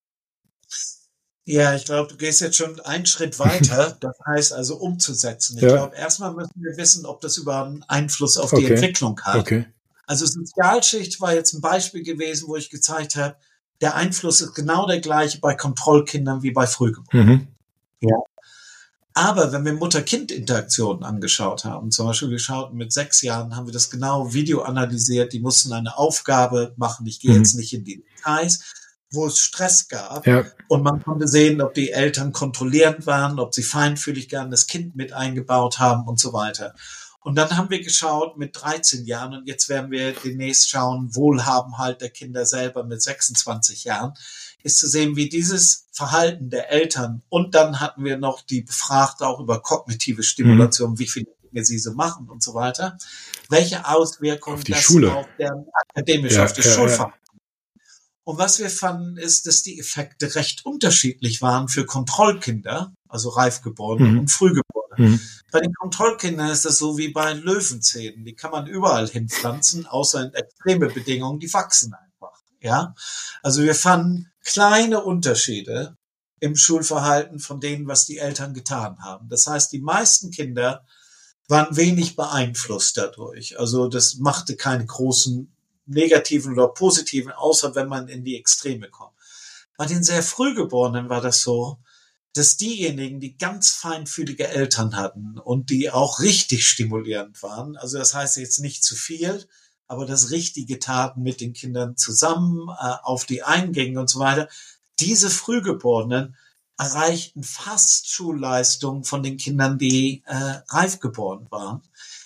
Ja, ich glaube, du gehst jetzt schon einen Schritt weiter. Das heißt also umzusetzen. Ich ja. glaube, erstmal müssen wir wissen, ob das überhaupt einen Einfluss auf okay. die Entwicklung hat. Okay. Also Sozialschicht war jetzt ein Beispiel gewesen, wo ich gezeigt habe, der Einfluss ist genau der gleiche bei Kontrollkindern wie bei Frühgeborenen. Mhm. Ja. Aber wenn wir Mutter-Kind-Interaktionen angeschaut haben, zum Beispiel geschaut, mit sechs Jahren haben wir das genau Video analysiert, die mussten eine Aufgabe machen, ich gehe mhm. jetzt nicht in die Details, wo es Stress gab. Ja. Und man konnte sehen, ob die Eltern kontrollierend waren, ob sie feinfühlig gern das Kind mit eingebaut haben und so weiter. Und dann haben wir geschaut mit dreizehn Jahren und jetzt werden wir demnächst schauen, Wohlhabenheit der Kinder selber mit sechsundzwanzig Jahren, ist zu sehen, wie dieses Verhalten der Eltern, und dann hatten wir noch die Befragte auch über kognitive Stimulation, mhm. wie viele Dinge sie so machen und so weiter, welche Auswirkungen auf die das Schule. auf deren akademisch ja, auf das ja, Schulverhalten. Ja. Und was wir fanden, ist, dass die Effekte recht unterschiedlich waren für Kontrollkinder, also Reifgeborene mhm. und Frühgeborene. Mhm. Bei den Kontrollkindern ist das so wie bei Löwenzähnen. Die kann man überall hinpflanzen, außer in extreme Bedingungen, die wachsen einfach. Ja, also wir fanden kleine Unterschiede im Schulverhalten von denen, was die Eltern getan haben. Das heißt, die meisten Kinder waren wenig beeinflusst dadurch. Also das machte keine großen negativen oder positiven, außer wenn man in die Extreme kommt. Bei den sehr Frühgeborenen war das so, dass diejenigen, die ganz feinfühlige Eltern hatten und die auch richtig stimulierend waren, also das heißt jetzt nicht zu viel, aber das Richtige taten mit den Kindern zusammen, äh, auf die Eingänge und so weiter, diese Frühgeborenen erreichten fast Schulleistungen von den Kindern, die äh, reif geboren waren.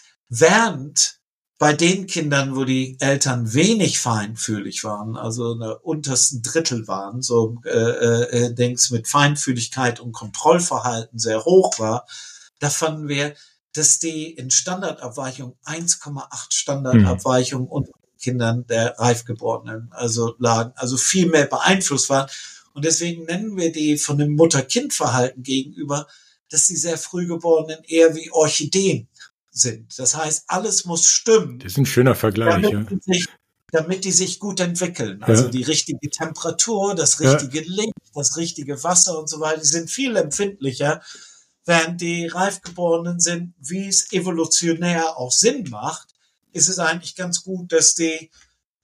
Während bei den Kindern, wo die Eltern wenig feinfühlig waren, also in der untersten Drittel waren, so äh, äh, Dings mit Feinfühligkeit und Kontrollverhalten sehr hoch war, da fanden wir, dass die in Standardabweichung eins Komma acht Standardabweichungen mhm. unter den Kindern der Reifgeborenen also lagen, also viel mehr beeinflusst waren. Und deswegen nennen wir die von dem Mutter-Kind-Verhalten gegenüber, dass die sehr Frühgeborenen eher wie Orchideen sind. Das heißt, alles muss stimmen. Das ist ein schöner Vergleich. Damit, ja. die, sich, damit die sich gut entwickeln. Also ja. die richtige Temperatur, das richtige ja. Licht, das richtige Wasser und so weiter, die sind viel empfindlicher, während die Reifgeborenen sind, wie es evolutionär auch Sinn macht, ist es eigentlich ganz gut, dass die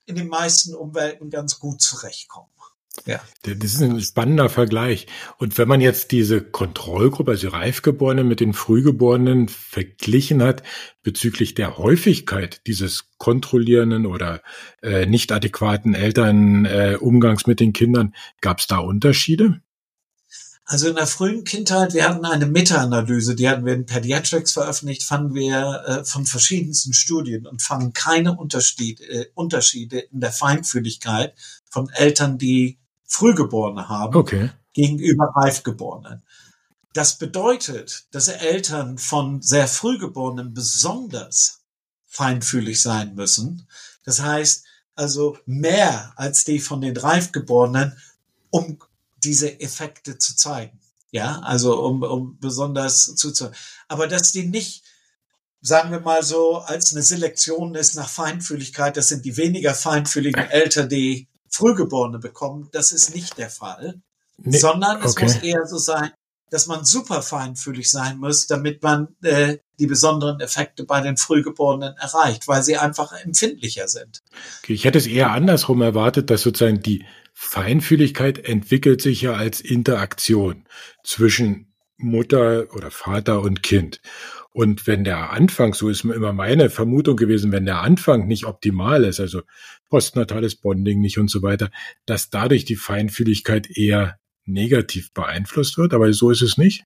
in den meisten Umwelten ganz gut zurechtkommen. Ja. Das ist ein spannender Vergleich. Und wenn man jetzt diese Kontrollgruppe, also Reifgeborenen mit den Frühgeborenen verglichen hat bezüglich der Häufigkeit dieses kontrollierenden oder äh, nicht adäquaten Elternumgangs äh, mit den Kindern, gab es da Unterschiede? Also in der frühen Kindheit, wir hatten eine Meta-Analyse, die hatten wir in Pediatrics veröffentlicht, fanden wir äh, von verschiedensten Studien und fanden keine Unterschied, äh, Unterschiede in der Feinfühligkeit von Eltern, die Frühgeborene haben, okay, gegenüber Reifgeborenen. Das bedeutet, dass Eltern von sehr Frühgeborenen besonders feinfühlig sein müssen. Das heißt also mehr als die von den Reifgeborenen, um diese Effekte zu zeigen. Ja, also um, um besonders zuzuhören. Aber dass die nicht, sagen wir mal so, als eine Selektion ist nach Feinfühligkeit, das sind die weniger feinfühligen Eltern, die Frühgeborene bekommen, das ist nicht der Fall. Nee, sondern es okay. muss eher so sein, dass man super feinfühlig sein muss, damit man äh, die besonderen Effekte bei den Frühgeborenen erreicht, weil sie einfach empfindlicher sind. Okay, ich hätte es eher andersrum erwartet, dass sozusagen die Feinfühligkeit entwickelt sich ja als Interaktion zwischen Mutter oder Vater und Kind. Und wenn der Anfang, so ist immer meine Vermutung gewesen, wenn der Anfang nicht optimal ist, also postnatales Bonding nicht und so weiter, dass dadurch die Feinfühligkeit eher negativ beeinflusst wird, aber so ist es nicht?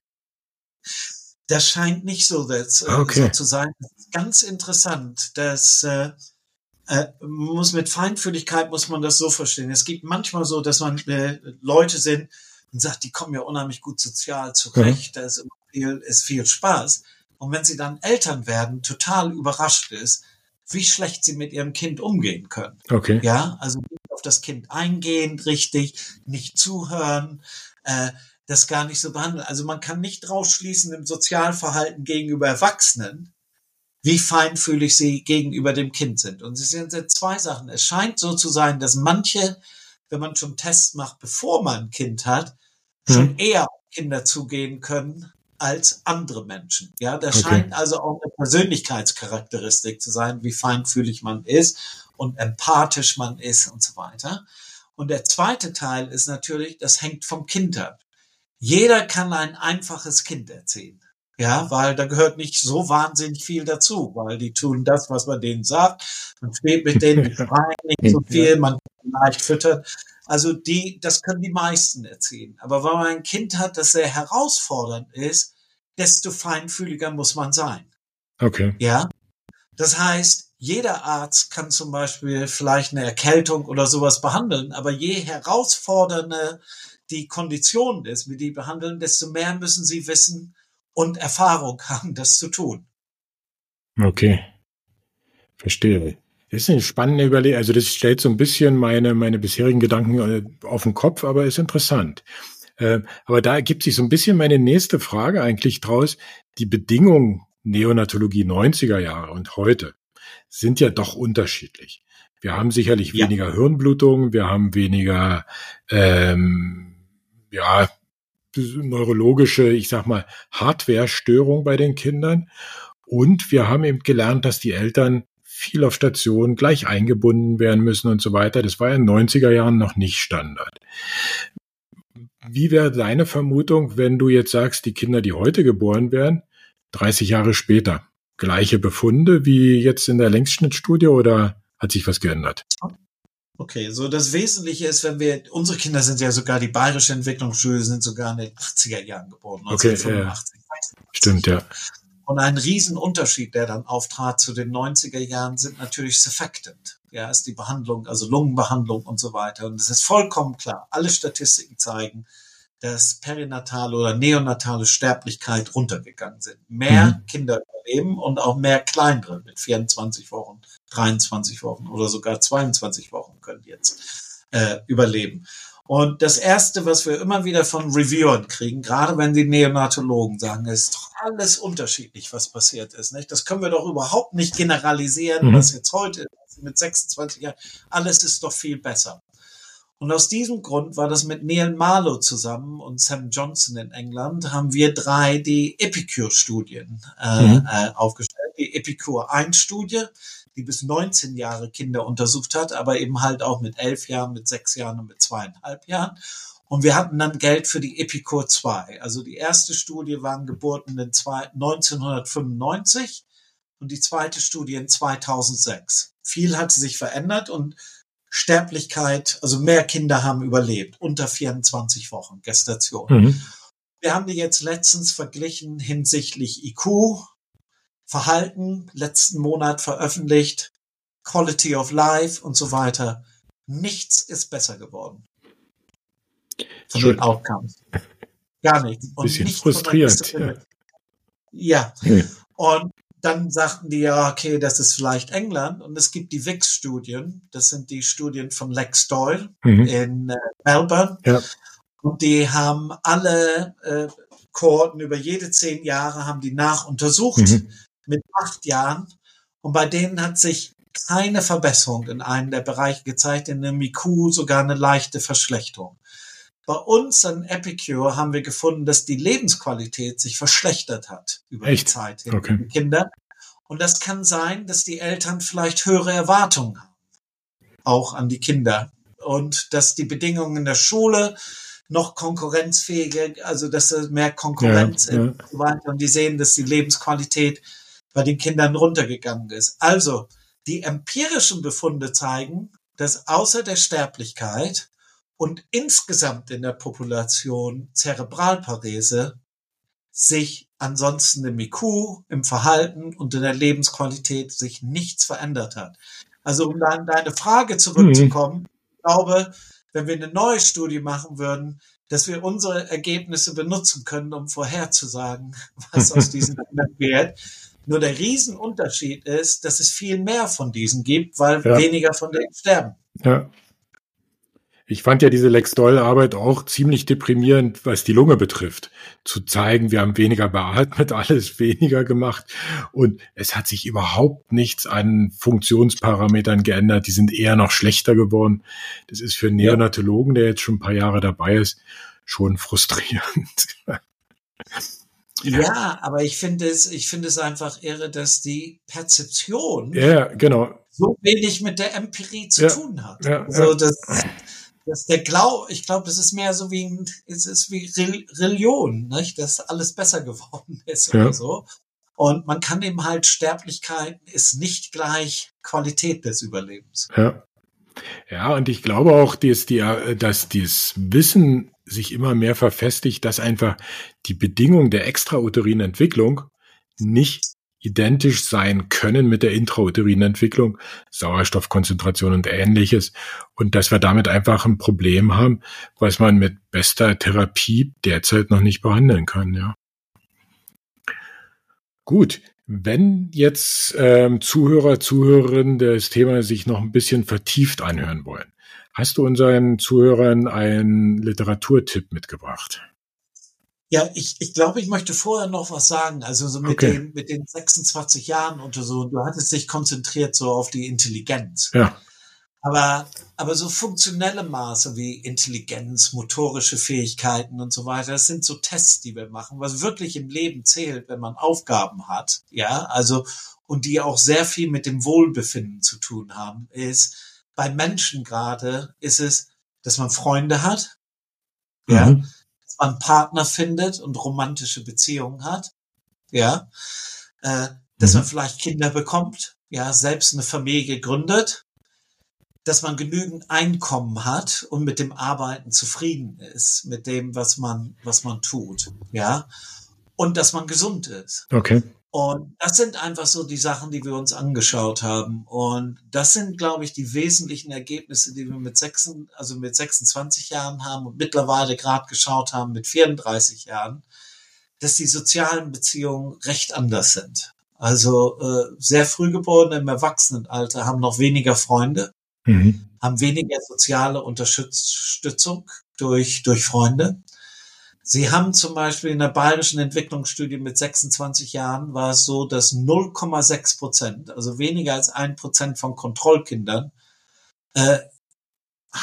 Das scheint nicht so, das, okay. so zu sein. Das ist ganz interessant, dass äh, äh, muss mit Feinfühligkeit muss man das so verstehen. Es gibt manchmal so, dass man äh, Leute sind und sagt, die kommen ja unheimlich gut sozial zurecht, mhm. da ist immer viel, ist viel Spaß. Und wenn sie dann Eltern werden, total überrascht ist, wie schlecht sie mit ihrem Kind umgehen können. Okay. Ja, also nicht auf das Kind eingehen, richtig, nicht zuhören, äh, das gar nicht so behandeln. Also man kann nicht draus schließen im Sozialverhalten gegenüber Erwachsenen, wie feinfühlig sie gegenüber dem Kind sind. Und es sind zwei Sachen. Es scheint so zu sein, dass manche, wenn man schon Tests macht, bevor man ein Kind hat, hm. schon eher auf Kinder zugehen können als andere Menschen. Ja, das okay. scheint also auch eine Persönlichkeitscharakteristik zu sein, wie feinfühlig man ist und empathisch man ist und so weiter. Und der zweite Teil ist natürlich, das hängt vom Kind ab. Jeder kann ein einfaches Kind erziehen. Ja, weil da gehört nicht so wahnsinnig viel dazu, weil die tun das, was man denen sagt. Man spielt mit denen, die schreien nicht so viel, man kann leicht füttern. Also die, das können die meisten erziehen. Aber wenn man ein Kind hat, das sehr herausfordernd ist, desto feinfühliger muss man sein. Okay. Ja. Das heißt, jeder Arzt kann zum Beispiel vielleicht eine Erkältung oder sowas behandeln, aber je herausfordernder die Kondition ist, wie die behandeln, desto mehr müssen sie wissen und Erfahrung haben, das zu tun. Okay. Verstehe. Das ist eine spannende Überlegung. Also das stellt so ein bisschen meine, meine bisherigen Gedanken auf den Kopf, aber ist interessant. Äh, aber da ergibt sich so ein bisschen meine nächste Frage eigentlich draus. Die Bedingungen Neonatologie neunziger Jahre und heute sind ja doch unterschiedlich. Wir haben sicherlich ja. weniger Hirnblutungen, wir haben weniger, ähm, ja, neurologische, ich sag mal, Hardware-Störung bei den Kindern. Und wir haben eben gelernt, dass die Eltern viel auf Stationen gleich eingebunden werden müssen und so weiter. Das war ja in den neunziger Jahren noch nicht Standard. Wie wäre deine Vermutung, wenn du jetzt sagst, die Kinder, die heute geboren werden, dreißig Jahre später, gleiche Befunde wie jetzt in der Längsschnittstudie oder hat sich was geändert? Okay, so das Wesentliche ist, wenn wir, unsere Kinder sind ja sogar, die bayerische Entwicklungsstudie sind sogar in den achtziger Jahren geboren, neunzehnhundertfünfundachtzig. Okay, äh, stimmt, ja. Und ein Riesenunterschied, der dann auftrat zu den neunziger Jahren, sind natürlich Surfactant. Ja, ist die Behandlung, also Lungenbehandlung und so weiter. Und es ist vollkommen klar, alle Statistiken zeigen, dass perinatale oder neonatale Sterblichkeit runtergegangen sind. Mehr mhm. Kinder überleben und auch mehr Kleinere mit vierundzwanzig Wochen, dreiundzwanzig Wochen oder sogar zweiundzwanzig Wochen können jetzt äh, überleben. Und das Erste, was wir immer wieder von Reviewern kriegen, gerade wenn die Neonatologen sagen, es ist doch alles unterschiedlich, was passiert ist. Nicht? Das können wir doch überhaupt nicht generalisieren, mhm. was jetzt heute ist, mit sechsundzwanzig Jahren. Alles ist doch viel besser. Und aus diesem Grund war das mit Neil Marlowe zusammen und Sam Johnson in England, haben wir drei die Epicure-Studien äh, mhm. äh, aufgestellt. Die Epicure eins Studie, die bis neunzehn Jahre Kinder untersucht hat, aber eben halt auch mit elf Jahren, mit sechs Jahren und mit zweieinhalb Jahren. Und wir hatten dann Geld für die Epicure zwei. Also die erste Studie waren Geburten in neunzehnhundertfünfundneunzig und die zweite Studie in zweitausendsechs. Viel hat sich verändert und Sterblichkeit, also mehr Kinder haben überlebt, unter vierundzwanzig Wochen Gestation. Mhm. Wir haben die jetzt letztens verglichen hinsichtlich I Q, Verhalten, letzten Monat veröffentlicht, Quality of Life und so weiter. Nichts ist besser geworden. Von den Outcomes. Gar nichts. Und bisschen nicht frustrierend. Ja. ja. Und dann sagten die ja, okay, das ist vielleicht England. Und es gibt die V I X-Studien. Das sind die Studien von Lex Doyle mhm. in äh, Melbourne. Ja. Und die haben alle äh, Kohorten über jede zehn Jahre haben die nachuntersucht mhm. mit acht Jahren. Und bei denen hat sich keine Verbesserung in einem der Bereiche gezeigt, in dem I Q sogar eine leichte Verschlechterung. Bei uns an Epicure haben wir gefunden, dass die Lebensqualität sich verschlechtert hat über Echt? die Zeit in okay. den Kindern. Und das kann sein, dass die Eltern vielleicht höhere Erwartungen haben, auch an die Kinder. Und dass die Bedingungen in der Schule noch konkurrenzfähiger, also dass es mehr Konkurrenz ja, ja. und so weiter. Und die sehen, dass die Lebensqualität bei den Kindern runtergegangen ist. Also die empirischen Befunde zeigen, dass außer der Sterblichkeit und insgesamt in der Population Zerebralparese sich ansonsten im I Q, im Verhalten und in der Lebensqualität sich nichts verändert hat. Also um an deine Frage zurückzukommen, mhm. ich glaube, wenn wir eine neue Studie machen würden, dass wir unsere Ergebnisse benutzen können, um vorherzusagen, was aus diesen Kindern wird. Nur der Riesenunterschied ist, dass es viel mehr von diesen gibt, weil ja. weniger von denen sterben. Ja. Ich fand ja diese Lex Doyle-Arbeit auch ziemlich deprimierend, was die Lunge betrifft. Zu zeigen, wir haben weniger beatmet, alles weniger gemacht. Und es hat sich überhaupt nichts an Funktionsparametern geändert. Die sind eher noch schlechter geworden. Das ist für einen Neonatologen, der jetzt schon ein paar Jahre dabei ist, schon frustrierend. Ja, aber ich finde es, ich finde es einfach irre, dass die Perzeption ja, genau. so wenig mit der Empirie zu ja, tun hat. Ja, also ja. das, das der Glaube, ich glaube, das ist mehr so wie ein, es ist wie Religion, nicht? Dass alles besser geworden ist ja. oder so. Und man kann eben halt Sterblichkeit ist nicht gleich Qualität des Überlebens. Ja. Ja, und ich glaube auch, dass, die, dass das Wissen sich immer mehr verfestigt, dass einfach die Bedingungen der extrauterinen Entwicklung nicht identisch sein können mit der intrauterinen Entwicklung, Sauerstoffkonzentration und Ähnliches. Und dass wir damit einfach ein Problem haben, was man mit bester Therapie derzeit noch nicht behandeln kann. Ja. Gut. Wenn jetzt ähm, Zuhörer, Zuhörerinnen das Thema sich noch ein bisschen vertieft anhören wollen, hast du unseren Zuhörern einen Literaturtipp mitgebracht? Ja, ich, ich glaube, ich möchte vorher noch was sagen. Also so mit okay. den mit den sechsundzwanzig Jahren und so, du hattest dich konzentriert so auf die Intelligenz. Ja. Aber aber so funktionelle Maße wie Intelligenz, motorische Fähigkeiten und so weiter, das sind so Tests, die wir machen, was wirklich im Leben zählt, wenn man Aufgaben hat, ja, also und die auch sehr viel mit dem Wohlbefinden zu tun haben, ist bei Menschen gerade ist es, dass man Freunde hat, ja, mhm. dass man einen Partner findet und romantische Beziehungen hat, ja, äh, dass mhm. man vielleicht Kinder bekommt, ja, selbst eine Familie gründet, dass man genügend Einkommen hat und mit dem Arbeiten zufrieden ist, mit dem, was man, was man tut, ja, und dass man gesund ist. Okay. Und das sind einfach so die Sachen, die wir uns angeschaut haben. Und das sind, glaube ich, die wesentlichen Ergebnisse, die wir mit sechs, also mit sechsundzwanzig Jahren haben und mittlerweile gerade geschaut haben mit vierunddreißig Jahren, dass die sozialen Beziehungen recht anders sind. Also äh, sehr Frühgeborene im Erwachsenenalter haben noch weniger Freunde. Mhm. Haben weniger soziale Unterstützung durch, durch Freunde. Sie haben zum Beispiel in der bayerischen Entwicklungsstudie mit sechsundzwanzig Jahren war es so, dass null Komma sechs Prozent, also weniger als ein Prozent von Kontrollkindern, äh,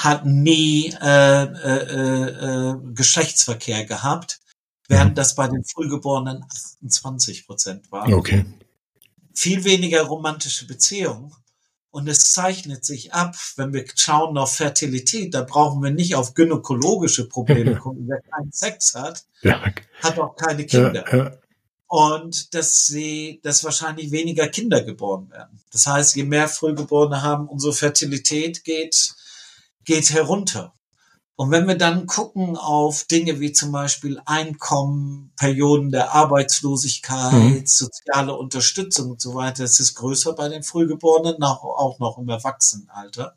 hat nie äh, äh, äh, Geschlechtsverkehr gehabt, während mhm. das bei den Frühgeborenen achtundzwanzig Prozent war. Okay. Viel weniger romantische Beziehungen. Und es zeichnet sich ab, wenn wir schauen auf Fertilität, da brauchen wir nicht auf gynäkologische Probleme gucken. Wer keinen Sex hat, ja. hat auch keine Kinder. Ja, ja. Und dass sie, dass wahrscheinlich weniger Kinder geboren werden. Das heißt, je mehr Frühgeborene haben, unsere Fertilität geht, geht herunter. Und wenn wir dann gucken auf Dinge wie zum Beispiel Einkommen, Perioden der Arbeitslosigkeit, mhm. soziale Unterstützung und so weiter, das ist größer bei den Frühgeborenen, auch noch im Erwachsenenalter.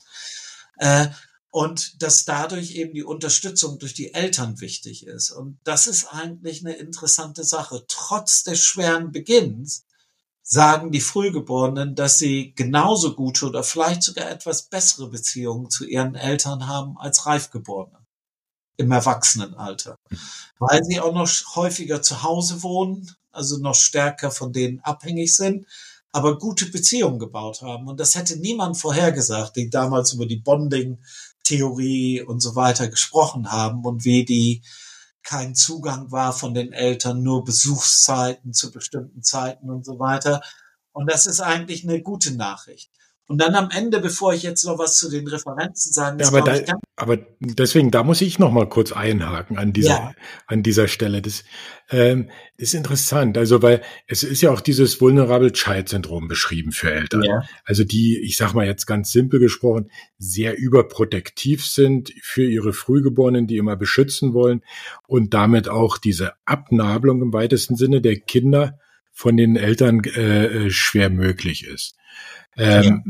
Äh, und dass dadurch eben die Unterstützung durch die Eltern wichtig ist. Und das ist eigentlich eine interessante Sache. Trotz des schweren Beginns sagen die Frühgeborenen, dass sie genauso gute oder vielleicht sogar etwas bessere Beziehungen zu ihren Eltern haben als Reifgeborene im Erwachsenenalter, weil sie auch noch häufiger zu Hause wohnen, also noch stärker von denen abhängig sind, aber gute Beziehungen gebaut haben. Und das hätte niemand vorhergesagt, die damals über die Bonding-Theorie und so weiter gesprochen haben und wie die kein Zugang war von den Eltern, nur Besuchszeiten zu bestimmten Zeiten und so weiter. Und das ist eigentlich eine gute Nachricht. Und dann am Ende, bevor ich jetzt noch was zu den Referenzen sagen ja, aber, da, aber deswegen, da muss ich noch mal kurz einhaken an dieser, ja. an dieser Stelle. Das ähm, ist interessant. Also, weil es ist ja auch dieses Vulnerable Child Syndrom beschrieben für Eltern. Ja. Also die, ich sag mal jetzt ganz simpel gesprochen, sehr überprotektiv sind für ihre Frühgeborenen, die immer beschützen wollen und damit auch diese Abnabelung im weitesten Sinne der Kinder von den Eltern äh, schwer möglich ist. Ähm,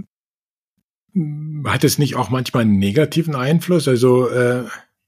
ja. Hat es nicht auch manchmal einen negativen Einfluss? Also äh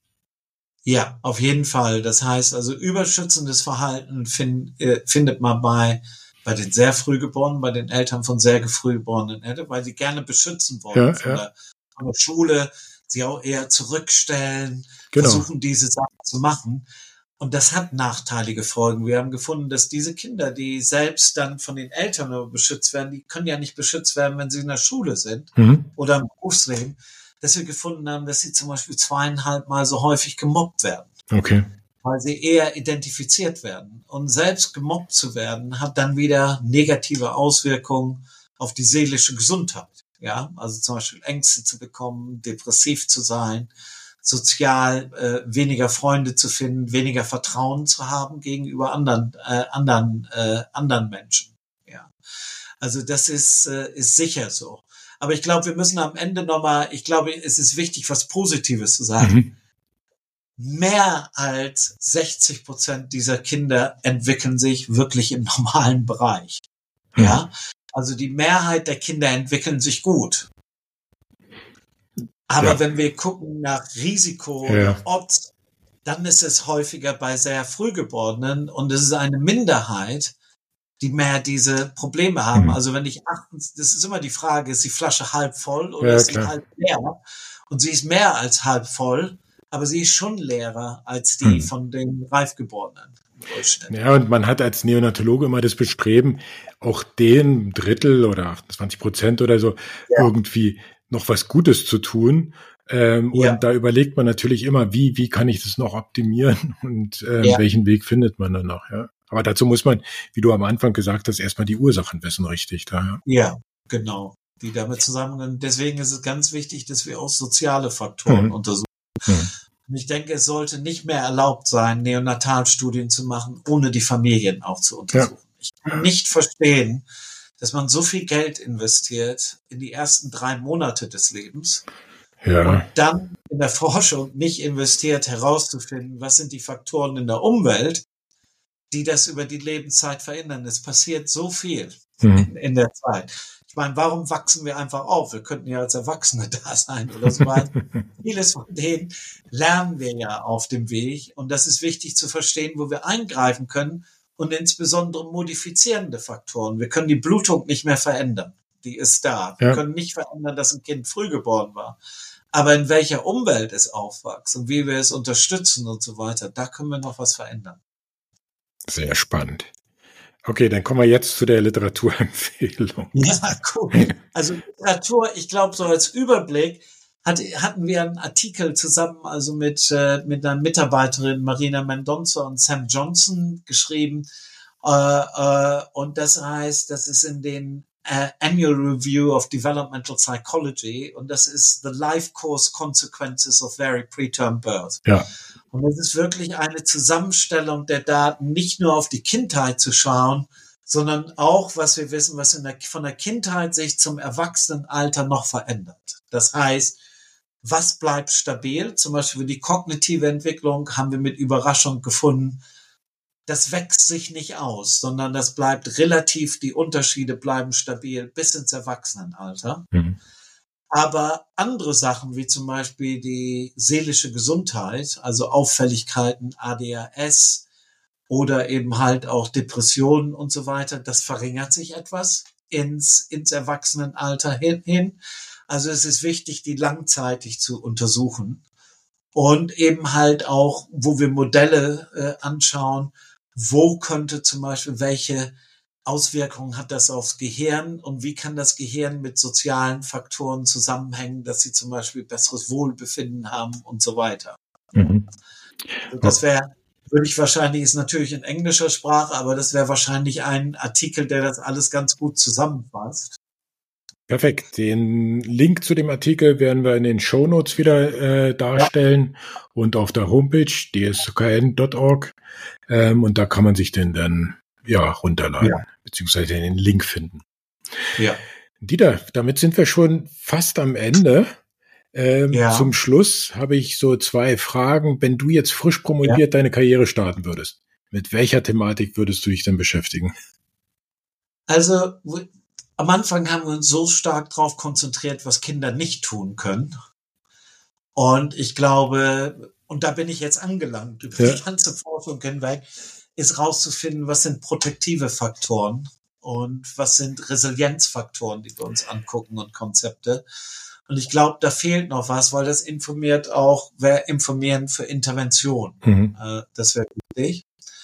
ja, auf jeden Fall. Das heißt, also überschützendes Verhalten find, äh, findet man bei bei den sehr Frühgeborenen, bei den Eltern von sehr Frühgeborenen, weil sie gerne beschützen wollen ja, von, ja. Der, von der Schule, sie auch eher zurückstellen, genau. versuchen diese Sachen zu machen. Und das hat nachteilige Folgen. Wir haben gefunden, dass diese Kinder, die selbst dann von den Eltern beschützt werden, die können ja nicht beschützt werden, wenn sie in der Schule sind mhm. oder im Berufsleben, dass wir gefunden haben, dass sie zum Beispiel zweieinhalb Mal so häufig gemobbt werden. Okay. Weil sie eher identifiziert werden. Und selbst gemobbt zu werden, hat dann wieder negative Auswirkungen auf die seelische Gesundheit. Ja, also zum Beispiel Ängste zu bekommen, depressiv zu sein, sozial äh, weniger Freunde zu finden, weniger Vertrauen zu haben gegenüber anderen äh, anderen äh, anderen Menschen. Ja, also das ist äh, ist sicher so. Aber ich glaube, wir müssen am Ende nochmal, ich glaube, es ist wichtig, was Positives zu sagen. Mhm. Mehr als sechzig Prozent dieser Kinder entwickeln sich wirklich im normalen Bereich. Mhm. Ja, also die Mehrheit der Kinder entwickeln sich gut. Aber ja. wenn wir gucken nach Risiko ja. oder Odds, dann ist es häufiger bei sehr Frühgeborenen und es ist eine Minderheit, die mehr diese Probleme haben. Mhm. Also wenn ich achten, das ist immer die Frage, ist die Flasche halb voll oder ja, ist sie klar. halb leer? Und sie ist mehr als halb voll, aber sie ist schon leerer als die mhm. von den Reifgeborenen. Ja, und man hat als Neonatologe immer das Bestreben, auch den Drittel oder achtundzwanzig Prozent oder so ja. irgendwie noch was Gutes zu tun. Ähm, ja. Und da überlegt man natürlich immer, wie, wie kann ich das noch optimieren und ähm, ja. welchen Weg findet man dann noch, ja. Aber dazu muss man, wie du am Anfang gesagt hast, erstmal die Ursachen wissen, richtig, da. Ja, ja genau. Die damit zusammenhängen. Deswegen ist es ganz wichtig, dass wir auch soziale Faktoren mhm. untersuchen. Mhm. Und ich denke, es sollte nicht mehr erlaubt sein, Neonatalstudien zu machen, ohne die Familien auch zu untersuchen. Ja. Ich kann nicht verstehen, dass man so viel Geld investiert in die ersten drei Monate des Lebens ja. und dann in der Forschung nicht investiert, herauszufinden, was sind die Faktoren in der Umwelt, die das über die Lebenszeit verändern. Es passiert so viel mhm. in, in der Zeit. Ich meine, warum wachsen wir einfach auf? Wir könnten ja als Erwachsene da sein oder so weiter. Vieles von denen lernen wir ja auf dem Weg und das ist wichtig zu verstehen, wo wir eingreifen können. Und insbesondere modifizierende Faktoren. Wir können die Blutung nicht mehr verändern. Die ist da. Wir ja. können nicht verändern, dass ein Kind früh geboren war. Aber in welcher Umwelt es aufwächst und wie wir es unterstützen und so weiter, da können wir noch was verändern. Sehr spannend. Okay, dann kommen wir jetzt zu der Literaturempfehlung. Ja, cool. Also Literatur, ich glaube, so als Überblick, hat, hatten wir einen Artikel zusammen, also mit, äh, mit einer Mitarbeiterin Marina Mendonça und Sam Johnson geschrieben. Äh, äh, und das heißt, das ist in den uh, Annual Review of Developmental Psychology und das ist The Life Course Consequences of Very Preterm Birth. Ja. Und es ist wirklich eine Zusammenstellung der Daten, nicht nur auf die Kindheit zu schauen, sondern auch, was wir wissen, was in der, von der Kindheit sich zum Erwachsenenalter noch verändert. Das heißt, was bleibt stabil? Zum Beispiel für die kognitive Entwicklung haben wir mit Überraschung gefunden, das wächst sich nicht aus, sondern das bleibt relativ, die Unterschiede bleiben stabil bis ins Erwachsenenalter. Mhm. Aber andere Sachen, wie zum Beispiel die seelische Gesundheit, also Auffälligkeiten, A D H S oder eben halt auch Depressionen und so weiter, das verringert sich etwas ins, ins Erwachsenenalter hin, hin. Also es ist wichtig, die langzeitig zu untersuchen und eben halt auch, wo wir Modelle äh, anschauen, wo könnte zum Beispiel, welche Auswirkungen hat das aufs Gehirn und wie kann das Gehirn mit sozialen Faktoren zusammenhängen, dass sie zum Beispiel besseres Wohlbefinden haben und so weiter. Mhm. Das wäre, würde ich wahrscheinlich, ist natürlich in englischer Sprache, aber das wäre wahrscheinlich ein Artikel, der das alles ganz gut zusammenfasst. Perfekt. Den Link zu dem Artikel werden wir in den Shownotes wieder äh, darstellen ja. und auf der Homepage d s k n punkt org ähm, und da kann man sich den dann ja runterladen, ja. beziehungsweise den Link finden. Ja. Dieter, damit sind wir schon fast am Ende. Ähm, ja. Zum Schluss habe ich so zwei Fragen. Wenn du jetzt frisch promoviert ja. deine Karriere starten würdest, mit welcher Thematik würdest du dich denn beschäftigen? Also am Anfang haben wir uns so stark darauf konzentriert, was Kinder nicht tun können. Und ich glaube, und da bin ich jetzt angelangt, über ja. die ganze Forschung hinweg, ist rauszufinden, was sind protektive Faktoren und was sind Resilienzfaktoren, die wir uns angucken und Konzepte. Und ich glaube, da fehlt noch was, weil das informiert auch, wer informieren für Intervention. Mhm. Äh, das wäre wichtig.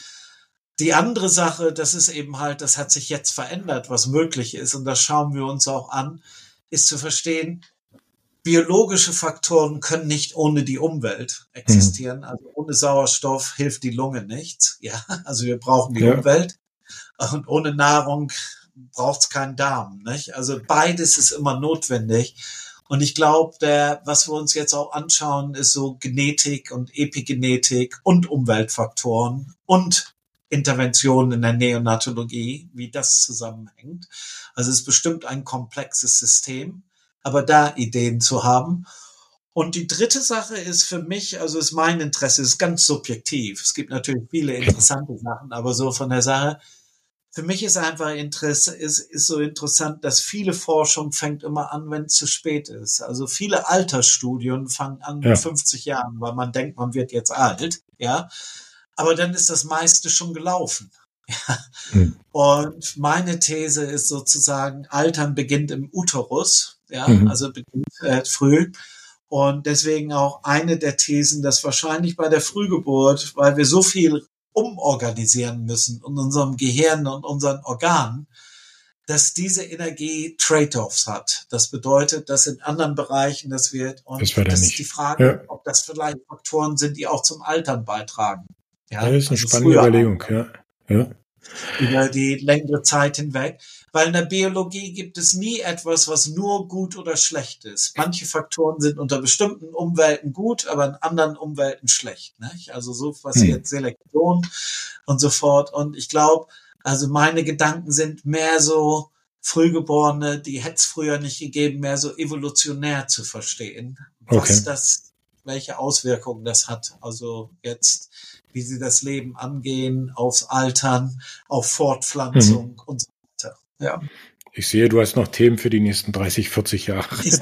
Die andere Sache, das ist eben halt, das hat sich jetzt verändert, was möglich ist. Und das schauen wir uns auch an, ist zu verstehen, biologische Faktoren können nicht ohne die Umwelt existieren. Mhm. Also ohne Sauerstoff hilft die Lunge nichts. Ja, also wir brauchen die ja. Umwelt. Und ohne Nahrung braucht es keinen Darm, nicht? Also beides ist immer notwendig. Und ich glaube, der, was wir uns jetzt auch anschauen, ist so Genetik und Epigenetik und Umweltfaktoren und Interventionen in der Neonatologie, wie das zusammenhängt. Also es ist bestimmt ein komplexes System, aber da Ideen zu haben. Und die dritte Sache ist für mich, also ist mein Interesse, ist ganz subjektiv. Es gibt natürlich viele interessante Sachen, aber so von der Sache, für mich ist einfach Interesse, ist, ist so interessant, dass viele Forschung fängt immer an, wenn es zu spät ist. Also viele Altersstudien fangen an mit ja. fünfzig Jahren, weil man denkt, man wird jetzt alt, ja. Aber dann ist das meiste schon gelaufen. Ja. Hm. Und meine These ist sozusagen, Altern beginnt im Uterus, ja, mhm. also beginnt äh, früh. Und deswegen auch eine der Thesen, dass wahrscheinlich bei der Frühgeburt, weil wir so viel umorganisieren müssen in unserem Gehirn und unseren Organen, dass diese Energie Trade-offs hat. Das bedeutet, dass in anderen Bereichen, dass wir, und das, das nicht. ist die Frage, ja. ob das vielleicht Faktoren sind, die auch zum Altern beitragen. Ja, ja, das ist eine also spannende Überlegung, ja. ja. Über die längere Zeit hinweg. Weil in der Biologie gibt es nie etwas, was nur gut oder schlecht ist. Manche Faktoren sind unter bestimmten Umwelten gut, aber in anderen Umwelten schlecht. Nicht? Also so passiert hm. Selektion und so fort. Und ich glaube, also meine Gedanken sind mehr so Frühgeborene, die hätte es früher nicht gegeben, mehr so evolutionär zu verstehen, was okay. das, welche Auswirkungen das hat. Also jetzt, wie sie das Leben angehen, aufs Altern, auf Fortpflanzung mhm. und so weiter. Ja. Ich sehe, du hast noch Themen für die nächsten dreißig, vierzig Jahre. Ich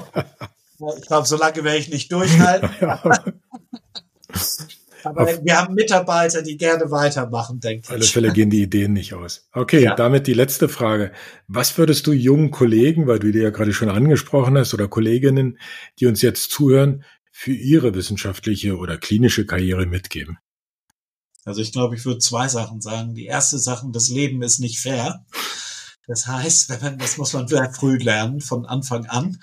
glaube, so lange werde ich nicht durchhalten. Ja. Aber auf wir haben Mitarbeiter, die gerne weitermachen, denke ich. Auf alle Fälle gehen die Ideen nicht aus. Okay, ja. Damit die letzte Frage. Was würdest du jungen Kollegen, weil du die ja gerade schon angesprochen hast, oder Kolleginnen, die uns jetzt zuhören, für ihre wissenschaftliche oder klinische Karriere mitgeben? Also ich glaube, ich würde zwei Sachen sagen. Die erste Sache, das Leben ist nicht fair. Das heißt, wenn man, das muss man sehr früh lernen, von Anfang an.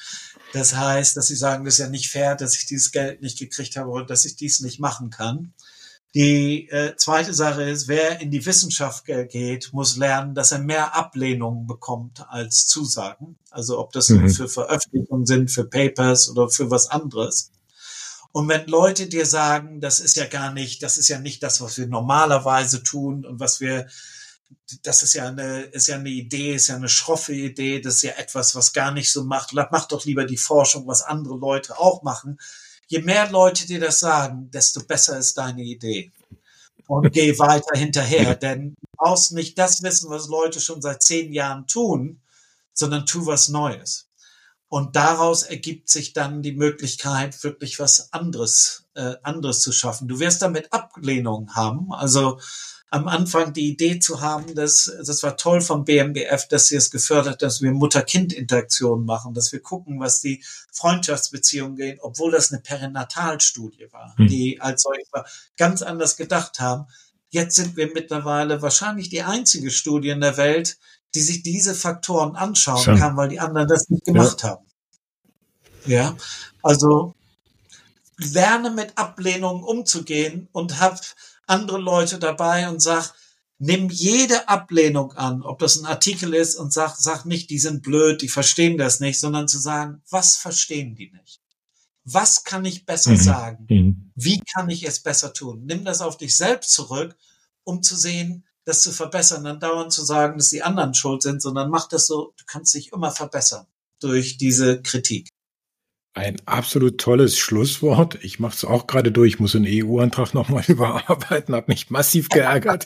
Das heißt, dass sie sagen, das ist ja nicht fair, dass ich dieses Geld nicht gekriegt habe oder dass ich dies nicht machen kann. Die äh, zweite Sache ist, wer in die Wissenschaft geht, muss lernen, dass er mehr Ablehnungen bekommt als Zusagen. Also ob das mhm. für Veröffentlichungen sind, für Papers oder für was anderes. Und wenn Leute dir sagen, das ist ja gar nicht, das ist ja nicht das, was wir normalerweise tun und was wir, das ist ja eine, ist ja eine Idee, ist ja eine schroffe Idee, das ist ja etwas, was gar nicht so macht. Mach doch lieber die Forschung, was andere Leute auch machen. Je mehr Leute dir das sagen, desto besser ist deine Idee. Und geh weiter hinterher, denn du brauchst nicht das wissen, was Leute schon seit zehn Jahren tun, sondern tu was Neues. Und daraus ergibt sich dann die Möglichkeit, wirklich was anderes, äh, anderes zu schaffen. Du wirst damit Ablehnung haben. Also am Anfang die Idee zu haben, dass, das war toll vom B M B F, dass sie es gefördert hat, dass wir Mutter-Kind-Interaktionen machen, dass wir gucken, was die Freundschaftsbeziehungen gehen, obwohl das eine Perinatalstudie war, hm. die als solches war, ganz anders gedacht haben. Jetzt sind wir mittlerweile wahrscheinlich die einzige Studie in der Welt, die sich diese Faktoren anschauen so. kann, weil die anderen das nicht gemacht ja. haben. Ja, also lerne mit Ablehnungen umzugehen und hab andere Leute dabei und sag, nimm jede Ablehnung an, ob das ein Artikel ist und sag, sag nicht, die sind blöd, die verstehen das nicht, sondern zu sagen, was verstehen die nicht? Was kann ich besser mhm. sagen? Mhm. Wie kann ich es besser tun? Nimm das auf dich selbst zurück, um zu sehen, das zu verbessern, dann dauernd zu sagen, dass die anderen schuld sind, sondern mach das so, du kannst dich immer verbessern durch diese Kritik. Ein absolut tolles Schlusswort. Ich mache es auch gerade durch, ich muss einen E U-Antrag nochmal überarbeiten, habe mich massiv geärgert.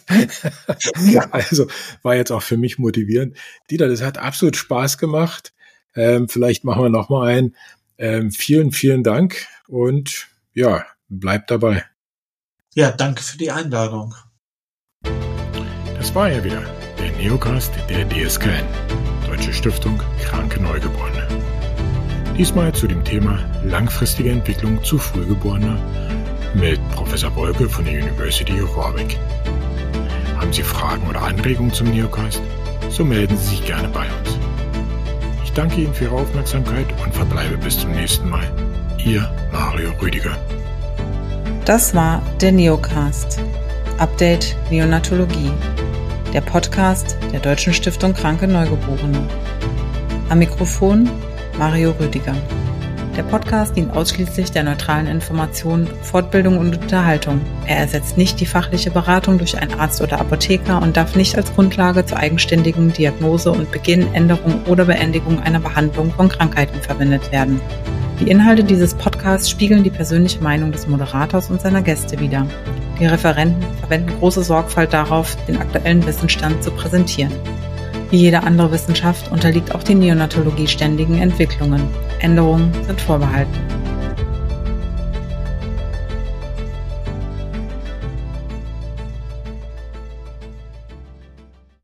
Also war jetzt auch für mich motivierend. Dieter, das hat absolut Spaß gemacht. Ähm, vielleicht machen wir nochmal einen. Ähm, vielen, vielen Dank und ja, bleib dabei. Ja, danke für die Einladung. Das war ja wieder der Neocast der D S K N, Deutsche Stiftung Kranke Neugeborene. Diesmal zu dem Thema langfristige Entwicklung zu Frühgeborener mit Professor Wolke von der University of Warwick. Haben Sie Fragen oder Anregungen zum Neocast? So melden Sie sich gerne bei uns. Ich danke Ihnen für Ihre Aufmerksamkeit und verbleibe bis zum nächsten Mal. Ihr Mario Rüdiger. Das war der Neocast. Update Neonatologie. Der Podcast der Deutschen Stiftung Kranke Neugeborene. Am Mikrofon Mario Rüdiger. Der Podcast dient ausschließlich der neutralen Information, Fortbildung und Unterhaltung. Er ersetzt nicht die fachliche Beratung durch einen Arzt oder Apotheker und darf nicht als Grundlage zur eigenständigen Diagnose und Beginn, Änderung oder Beendigung einer Behandlung von Krankheiten verwendet werden. Die Inhalte dieses Podcasts spiegeln die persönliche Meinung des Moderators und seiner Gäste wider. Die Referenten verwenden große Sorgfalt darauf, den aktuellen Wissensstand zu präsentieren. Wie jede andere Wissenschaft unterliegt auch die Neonatologie ständigen Entwicklungen. Änderungen sind vorbehalten.